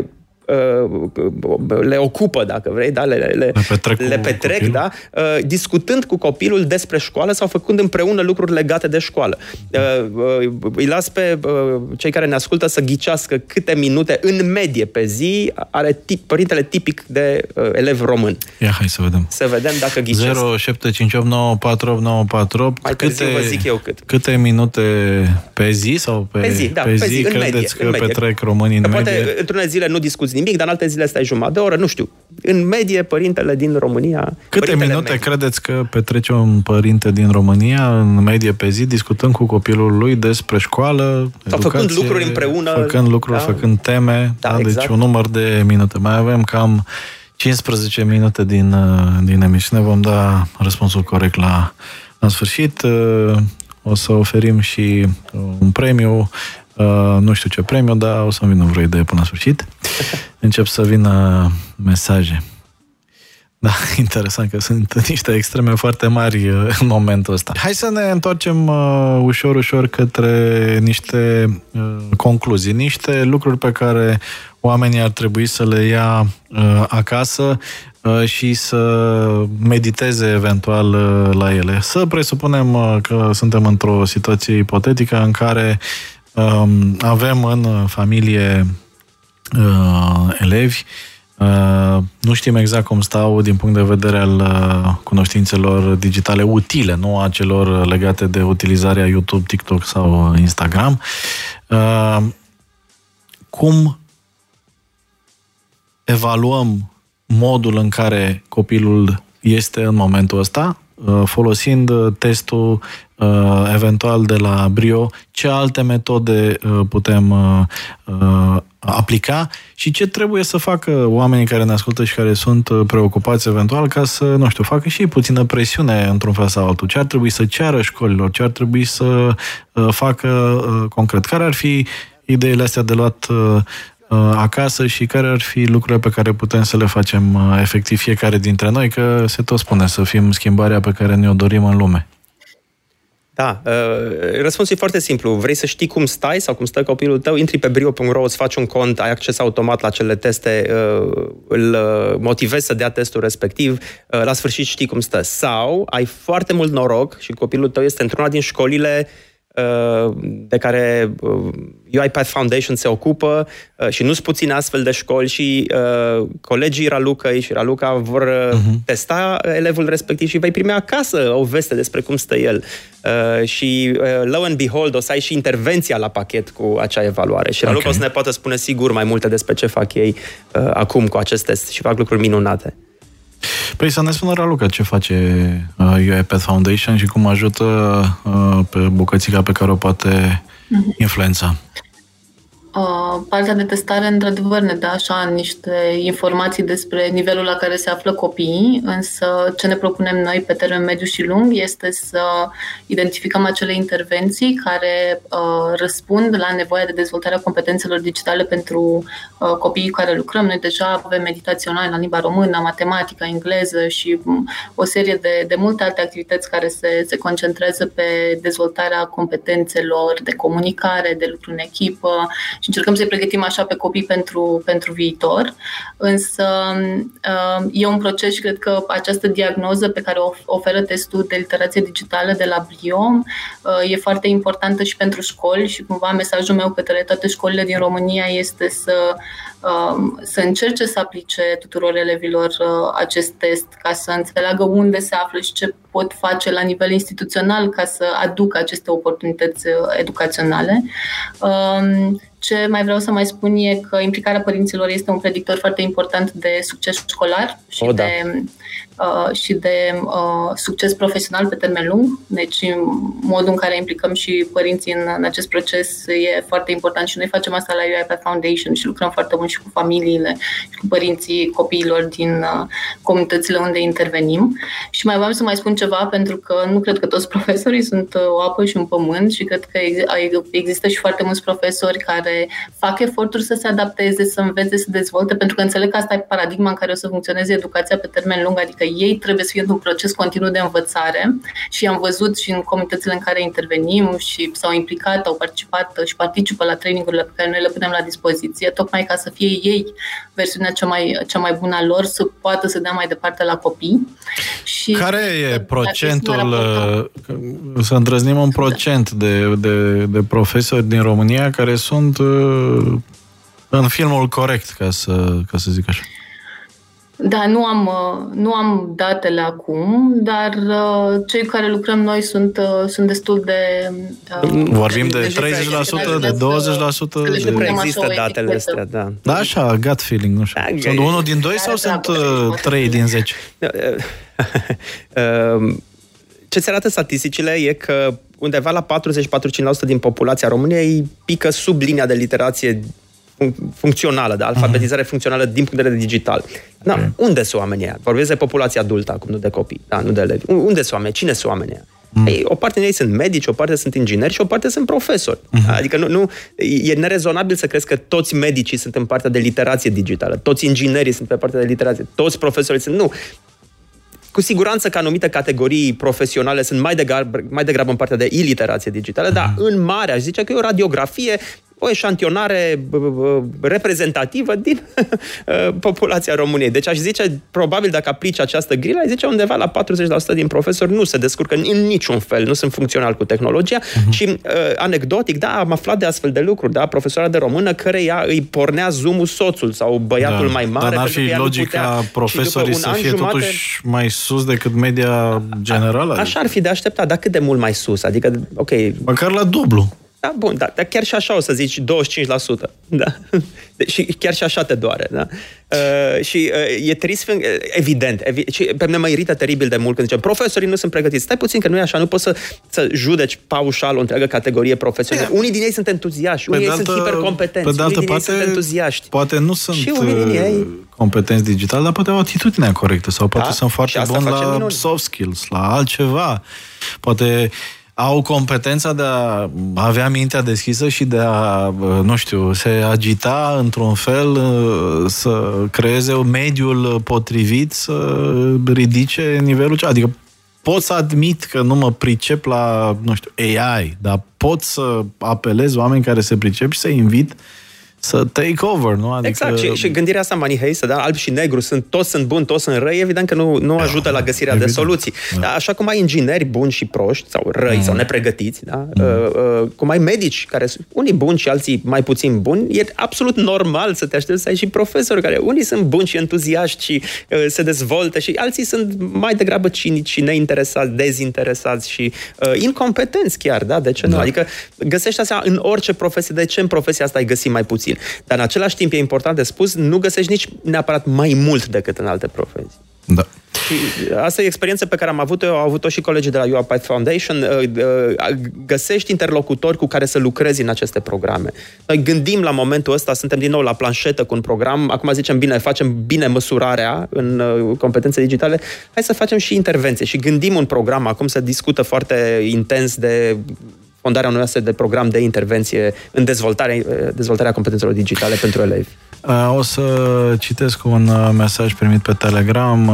le ocupă, dacă vrei, da? le petrec, da? Discutând cu copilul despre școală sau făcând împreună lucruri legate de școală. Îi las pe cei care ne ascultă să ghicească câte minute în medie pe zi are părintele tipic de elev român. Ia, hai să vedem. Să vedem dacă ghicesc. 0758948948. Mai târziu vă zic eu cât. Câte minute pe zi sau pe zi credeți că petrec românii în medie? Poate într-unele zile nu discuți nimic, dar în alte zile stai jumătate de oră, nu știu. În medie, părintele din România... Câte minute credeți că petrece un părinte din România în medie pe zi discutând cu copilul lui despre școală, sau educație, făcând lucruri împreună, făcând teme, exact. Deci un număr de minute. Mai avem cam 15 minute din emisiune. Vom da răspunsul corect la sfârșit. O să oferim și un premiu. Nu știu ce premiu, dar o să-mi vină vreo idee până la sfârșit. Încep să vină mesaje. Da, interesant că sunt niște extreme foarte mari în momentul ăsta. Hai să ne întoarcem ușor către niște concluzii, niște lucruri pe care oamenii ar trebui să le ia acasă și să mediteze eventual la ele. Să presupunem că suntem într-o situație ipotetică în care avem în familie elevi, nu știm exact cum stau din punct de vedere al cunoștințelor digitale utile, nu a celor legate de utilizarea YouTube, TikTok sau Instagram. Cum evaluăm modul în care copilul este în momentul ăsta, folosind testul eventual de la Brio, ce alte metode putem aplica și ce trebuie să facă oamenii care ne ascultă și care sunt preocupați eventual ca să, nu știu, facă și puțină presiune într-un fel sau altul. Ce ar trebui să ceară școlilor, ce ar trebui să facă concret. Care ar fi ideile astea de luat acasă și care ar fi lucrurile pe care putem să le facem efectiv fiecare dintre noi, că se tot spune să fim schimbarea pe care ne-o dorim în lume. Da, răspunsul e foarte simplu. Vrei să știi cum stai sau cum stă copilul tău? Intri pe brio.ro, îți faci un cont, ai acces automat la acele teste, îl motivezi să dea testul respectiv, la sfârșit știi cum stă. Sau ai foarte mult noroc și copilul tău este într-una din școlile de care UiPath Foundation se ocupă și nu-s puține astfel de școli și colegii Ralucăi și Raluca vor testa elevul respectiv și vei primi acasă o veste despre cum stă el. Și lo and behold, o să ai și intervenția la pachet cu acea evaluare. Și Raluca o să ne poată spune sigur mai multe despre ce fac ei acum cu acest test și fac lucruri minunate. Păi să ne spună, Raluca, ce face UiPath Foundation și cum ajută pe bucățica pe care o poate influența. Partea de testare, într-adevăr, ne dă așa niște informații despre nivelul la care se află copiii, însă ce ne propunem noi pe termen mediu și lung este să identificăm acele intervenții care răspund la nevoia de dezvoltare a competențelor digitale pentru copiii cu care lucrăm. Noi deja avem meditație online la limba română, matematică, engleză și o serie de multe alte activități care se concentrează pe dezvoltarea competențelor de comunicare, de lucru în echipă, și încercăm să-i pregătim așa pe copii pentru viitor. Însă e un proces și cred că această diagnoză pe care o oferă testul de literație digitală de la Brio e foarte importantă și pentru școli și cumva mesajul meu către toate școlile din România este să încerce să aplice tuturor elevilor acest test ca să înțeleagă unde se află și ce pot face la nivel instituțional ca să aducă aceste oportunități educaționale. Ce mai vreau să mai spun e că implicarea părinților este un predictor foarte important de succes școlar și de succes profesional pe termen lung. Deci modul în care implicăm și părinții în acest proces e foarte important și noi facem asta la UiPath Foundation și lucrăm foarte mult și cu familiile și cu părinții copiilor din comunitățile unde intervenim. Și mai vreau să mai spun ceva, pentru că nu cred că toți profesorii sunt o apă și un pământ și cred că există și foarte mulți profesori care fac eforturi să se adapteze, să învețe, să dezvolte, pentru că înțeleg că asta e paradigma în care o să funcționeze educația pe termen lung, adică ei trebuie să fie într-un proces continuu de învățare și am văzut și în comunitățile în care intervenim și s-au implicat, au participat și participă la trainingurile pe care noi le punem la dispoziție, tocmai ca să fie ei versiunea cea mai bună a lor, să poată să dea mai departe la copii. Și care e procentul, să îndrăznim un procent de profesori din România care sunt în filmul corect, ca să zic așa? Da, nu am datele acum, dar cei care lucrăm noi sunt destul de... Vorbim de 30%, de 20%? Nu există datele astea, da. Da, așa, gut feeling, nu știu. Sunt 1 din 2 sau sunt 3 din 10? Ce-ți arată statisticile e că undeva la 40-45% din populația României pică sub linia de literație funcțională, de alfabetizare funcțională din punct de vedere digital. Da, okay. Unde sunt oamenii ăia? Vorbesc de populația adultă acum, nu de copii, da, nu de elevi. Unde sunt oamenii? Cine sunt oamenii ăia? Ei, o parte din ei sunt medici, o parte sunt ingineri și o parte sunt profesori. Adică nu, e nerezonabil să crezi că toți medicii sunt în partea de literație digitală, toți inginerii sunt pe partea de literație, toți profesorii sunt... Nu! Cu siguranță că anumite categorii profesionale sunt mai degrabă în partea de iliterație digitală, dar în mare aș zice că e o radiografie, o eșantionare reprezentativă din populația României. Deci aș zice, probabil dacă aplici această grilă, aș zice undeva la 40% din profesori nu se descurcă în niciun fel, nu sunt funcționali cu tehnologia și anecdotic, da, am aflat de astfel de lucruri, da, profesoara de română căreia îi pornea Zoom-ul soțul sau băiatul mai mare. Dar n-ar fi logic ca profesorii să fie totuși mai sus decât media generală? Așa ar fi de așteptat, dar cât de mult mai sus? Adică, ok... Măcar la dublu. Da, bun, dar chiar și așa o să zici 25%. Da? Și chiar și așa te doare. Da? Și e trist, evident. Și pe mine mă irită teribil de mult când zicem profesorii nu sunt pregătiți. Stai puțin că nu e așa, nu poți să judeci paușal o întreagă categorie profesională. Unii din ei sunt entuziaști, unii sunt hipercompetenți, unii din ei sunt entuziaști. Poate nu sunt competenți digital, dar poate au atitudinea corectă sau poate sunt foarte buni la soft skills, la altceva. Poate au competența de a avea mintea deschisă și de a, nu știu, se agita într-un fel, să creeze mediul potrivit, să ridice nivelul cea. Adică pot să admit că nu mă pricep la, nu știu, AI, dar pot să apelez oameni care se pricep și să invit să take over, nu? Adică... Exact, și gândirea asta maniheistă, da? Alb și negru, toți sunt buni, toți sunt răi, evident că nu ajută la găsirea de soluții. Da. Așa cum ai ingineri buni și proști, sau răi, sau nepregătiți, da? Cum ai medici, care sunt unii buni și alții mai puțin buni, e absolut normal să te aștepți să ai și profesori, care unii sunt buni și entuziaști și se dezvoltă și alții sunt mai degrabă cinici și neinteresați, dezinteresați și incompetenți chiar, da? De ce nu? Adică găsești asta în orice profesie, de ce în profesia asta ai găsi mai puțin? Dar în același timp e important de spus, nu găsești nici neapărat mai mult decât în alte profesii. Da. Și asta e experiența pe care am avut-o, au avut-o și colegii de la UiPath Foundation. Găsești interlocutori cu care să lucrezi în aceste programe. Noi gândim la momentul ăsta, suntem din nou la planșetă cu un program, acum zicem bine, facem bine măsurarea în competențe digitale, hai să facem și intervenție și gândim un program, acum se discută foarte intens de fondarea unui astfel de program de intervenție în dezvoltarea competențelor digitale pentru elevi. O să citesc un mesaj primit pe Telegram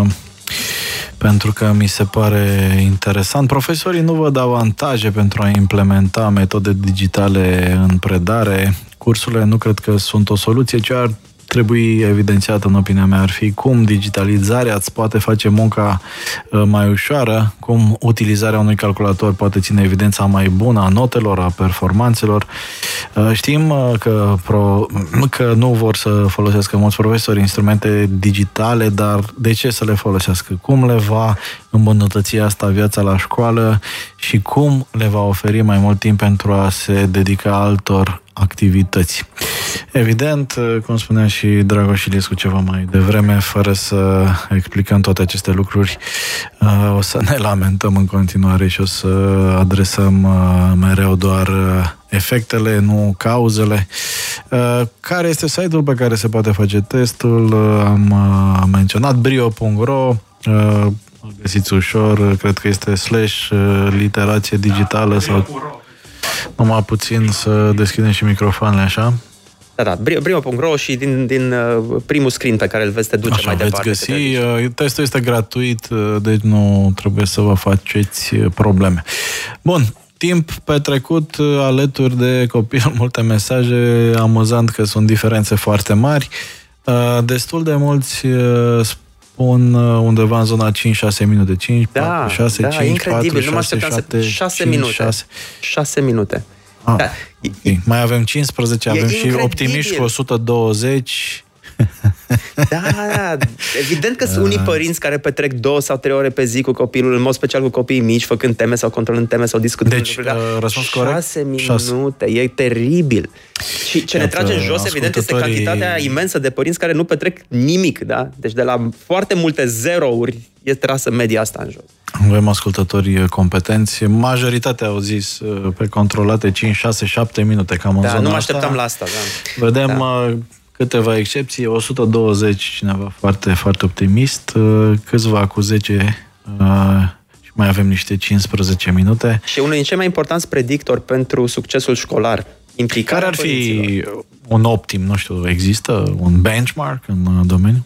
pentru că mi se pare interesant. Profesorii nu văd avantaje pentru a implementa metode digitale în predare. Cursurile nu cred că sunt o soluție, ci ar trebui evidențiat, în opinia mea, ar fi cum digitalizarea îți poate face munca mai ușoară, cum utilizarea unui calculator poate ține evidența mai bună a notelor, a performanțelor. Știm că nu vor să folosească mulți profesori instrumente digitale, dar de ce să le folosească? Cum le va îmbunătăți asta viața la școală și cum le va oferi mai mult timp pentru a se dedica altor activități. Evident, cum spunea și Dragoș Iliescu ceva mai devreme, fără să explicăm toate aceste lucruri, o să ne lamentăm în continuare și o să adresăm mereu doar efectele, nu cauzele. Care este site-ul pe care se poate face testul? Am menționat brio.ro, îl găsiți ușor, cred că este /literație digitală sau numai puțin să deschidem și microfoanele așa. Da, Brio.ro și din primul screen pe care îl veți te duce mai departe. Veți găsi. Testul este gratuit, deci nu trebuie să vă faceți probleme. Bun. Timp petrecut alături de copil, multe mesaje, amuzant că sunt diferențe foarte mari. Destul de mulți spun undeva în zona 5-6 minute. 5, 4, 6, 5, 4, 6, 7, 6 minute. 6 minute. Da. Okay. Mai avem 15, avem și optimiști cu 120. Da. Evident că sunt unii părinți care petrec 2 sau 3 ore pe zi cu copilul, în mod special cu copiii mici, făcând teme sau controlând teme sau discutând. Deci, răspuns corect? 6 minute, e teribil. Și ce ne trage în jos, evident, este cantitatea imensă de părinți care nu petrec nimic, da? Deci de la foarte multe zerouri este trasă media asta în jos. Avem ascultători competenți. Majoritatea au zis pe controlate 5, 6, 7 minute, cam în zona asta. Nu mă așteptam la asta, da. Vedem câteva excepții, 120 cineva foarte, foarte optimist, câțiva cu 10 și mai avem niște 15 minute. Și unul din cei mai importanți predictori pentru succesul școlar, implicarea părinților. Care ar fi un optim, nu știu, există un benchmark în domeniu?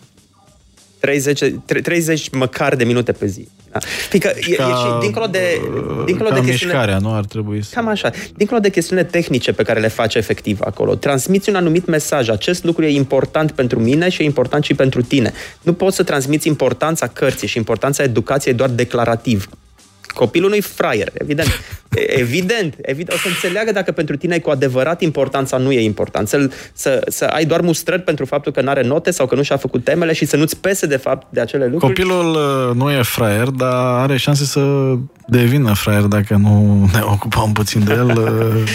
30 măcar de minute pe zi. Da? Fiindcă e și dincolo de chestiune, mișcarea, nu ar trebui să... Cam așa. Dincolo de chestiune tehnice pe care le face efectiv acolo, transmiți un anumit mesaj. Acest lucru e important pentru mine și e important și pentru tine. Nu poți să transmiți importanța cărții și importanța educației doar declarativ. Copilul nu-i fraier, evident. Evident. O să înțeleagă dacă pentru tine e cu adevărat important sau nu e important. Să ai doar mustrări pentru faptul că n-are note sau că nu și-a făcut temele și să nu-ți pese de fapt de acele lucruri. Copilul nu e fraier, dar are șanse să devină fraier dacă nu ne ocupăm puțin de el.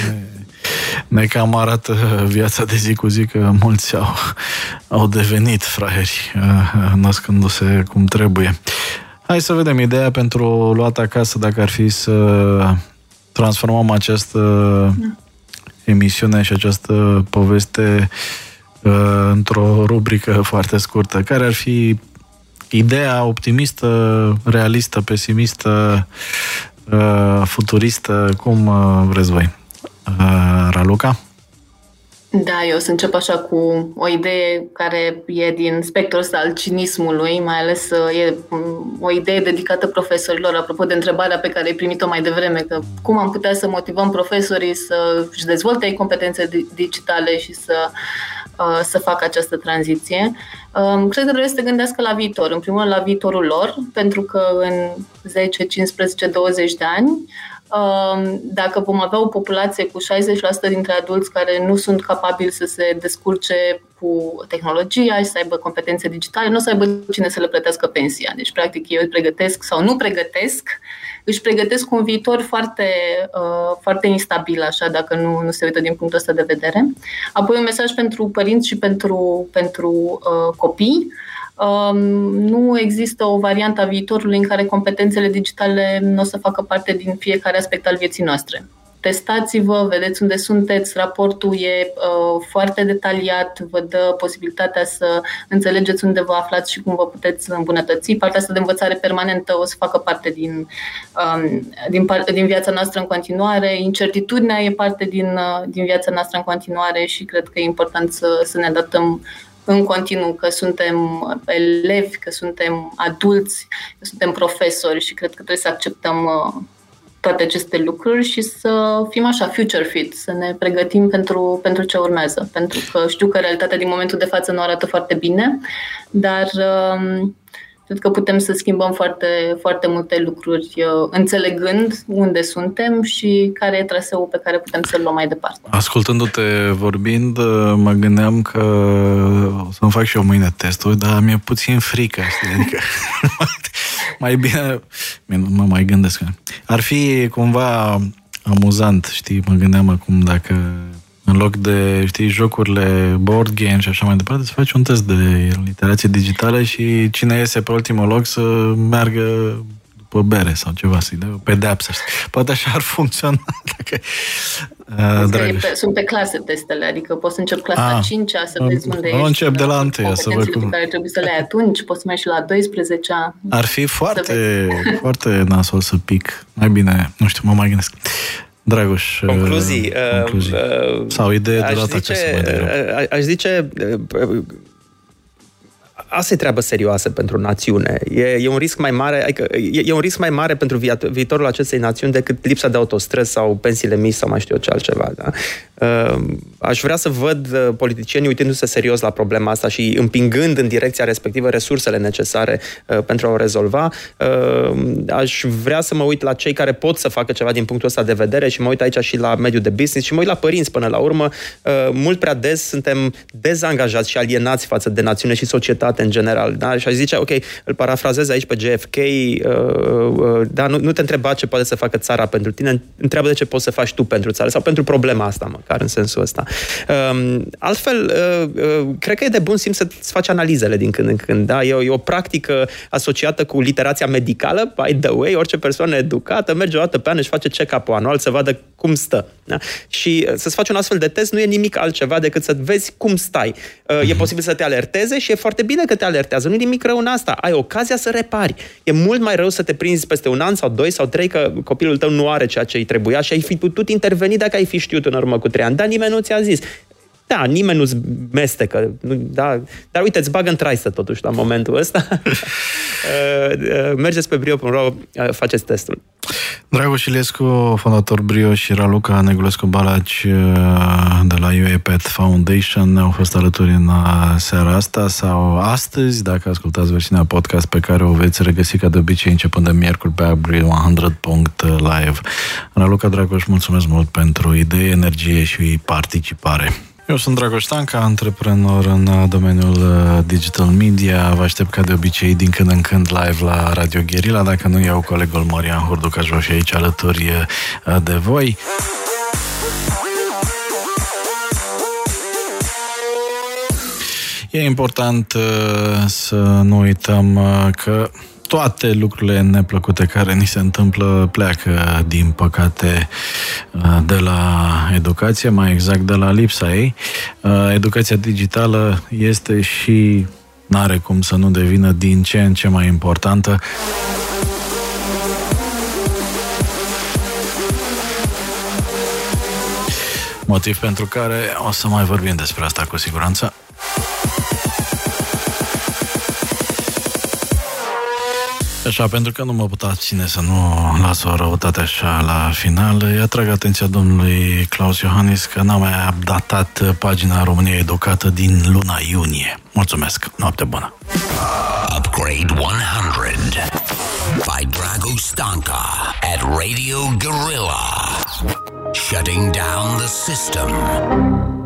Ne cam arată viața de zi cu zi că mulți au devenit fraieri născându-se cum trebuie. Hai să vedem ideea pentru luat acasă, dacă ar fi să transformăm această emisiune și această poveste într-o rubrică foarte scurtă. Care ar fi ideea optimistă, realistă, pesimistă, futuristă, cum vreți voi? Raluca? Da, eu o să încep așa cu o idee care e din spectrul ăsta al cinismului, mai ales e o idee dedicată profesorilor, apropo de întrebarea pe care ai primit-o mai devreme, că cum am putea să motivăm profesorii să-și dezvolte competențe digitale și să facă această tranziție. Cred că trebuie să te gândească la viitor, în primul rând la viitorul lor, pentru că în 10, 15, 20 de ani dacă vom avea o populație cu 60% dintre adulți care nu sunt capabili să se descurce cu tehnologia și să aibă competențe digitale, nu o să aibă cine să le plătească pensia. Deci, practic, eu îi pregătesc sau nu pregătesc, își pregătesc un viitor foarte, foarte instabil, așa, dacă nu se uită din punctul ăsta de vedere. Apoi un mesaj pentru părinți și pentru copii. Nu există o variantă a viitorului în care competențele digitale nu o să facă parte din fiecare aspect al vieții noastre. Testați-vă, vedeți unde sunteți, raportul e foarte detaliat, vă dă posibilitatea să înțelegeți unde vă aflați și cum vă puteți îmbunătăți. Partea asta de învățare permanentă o să facă parte din viața noastră în continuare. Incertitudinea e parte din viața noastră în continuare și cred că e important să ne adaptăm în continuu, că suntem elevi, că suntem adulți, că suntem profesori și cred că trebuie să acceptăm toate aceste lucruri și să fim așa future fit, să ne pregătim pentru ce urmează. Pentru că știu că realitatea din momentul de față nu arată foarte bine, dar cred că putem să schimbăm foarte, foarte multe lucruri înțelegând unde suntem și care e traseul pe care putem să-l luăm mai departe. Ascultându-te vorbind, mă gândeam că o să-mi fac și eu mâine testul, dar mi-e puțin frică, știi? Adică mai bine mă mai gândesc. Ar fi cumva amuzant, știi? Mă gândeam acum dacă în loc de, știi, jocurile board game și așa mai departe, să faci un test de literație digitală și cine iese pe ultimul loc să meargă după bere sau ceva, să-i dea o pedeapsă. Poate așa ar funcționa. Sunt pe clase testele, adică poți să încep clasa 5-a, să vezi unde ești. Încep de la 1-a, să văd cum. Care trebuie să le ai atunci, poți să mai și la 12-a. Ar fi foarte, foarte nasol să pic. Mai bine, nu știu, mă mai gândesc. Dragoș, concluzii. Sau idee de data aș zice asta e treabă serioasă pentru națiune. E un risc mai mare, adică e un risc mai mare pentru viitorul acestei națiuni decât lipsa de autostrăzi sau pensiile mici sau mai știu eu ce altceva. Da? Aș vrea să văd politicienii uitându-se serios la problema asta și împingând în direcția respectivă resursele necesare pentru a o rezolva. Aș vrea să mă uit la cei care pot să facă ceva din punctul ăsta de vedere și mă uit aici și la mediul de business și mă uit la părinți până la urmă. Mult prea des suntem dezangajați și alienați față de națiune și societate în general. Da? Și aș zice, ok, îl parafrazez aici pe JFK, da, nu te întreba ce poate să facă țara pentru tine, întreabă de ce poți să faci tu pentru țară sau pentru problema asta, măcar în sensul ăsta. Altfel, cred că e de bun simț să-ți faci analizele din când în când. Da? E o practică asociată cu literația medicală, by the way, orice persoană educată merge o dată pe an, își face check-up-ul anual să vadă cum stă. Da? Și să-ți faci un astfel de test nu e nimic altceva decât să vezi cum stai. E posibil să te alerteze și e foarte bine că te alertează. Nu e nimic rău în asta. Ai ocazia să repari. E mult mai rău să te prinzi peste un an sau 2 sau 3 că copilul tău nu are ceea ce îi trebuia și ai fi putut interveni dacă ai fi știut în urmă cu 3 ani. Dar nimeni nu ți-a zis. Da, nimeni nu-ți mestecă. Da, dar uite, îți bagă în traistă totuși la momentul ăsta. Mergeți pe Brio.ro, faceți testul. Dragoș Iliescu, fondator Brio, și Raluca Negulescu-Balaci de la UAPath Foundation au fost alături în seara asta sau astăzi, dacă ascultați versiunea podcast pe care o veți regăsi ca de obicei începând de miercuri pe upgrade100.live. Raluca, Dragoș, mulțumesc mult pentru idei, energie și participare. Eu sunt Dragoș Stanca, antreprenor în domeniul digital media. Vă aștept ca de obicei din când în când live la Radio Guerilla. Dacă nu, iau colegul Marian Hurdu, că aș vrea și aici alături de voi. E important să nu uităm că toate lucrurile neplăcute care ni se întâmplă pleacă, din păcate, de la educație, mai exact de la lipsa ei. Educația digitală este și n-are cum să nu devină din ce în ce mai importantă. Motiv pentru care o să mai vorbim despre asta cu siguranță. Așa, pentru că nu mă pot abține să nu las o răutate așa la final, îi atrag atenția domnului Claus Iohannis că n-a mai updatat pagina România Educată din luna iunie. Mulțumesc, noapte bună! Upgrade 100 by Dragoș Stanca at Radio Guerilla. Shutting down the system.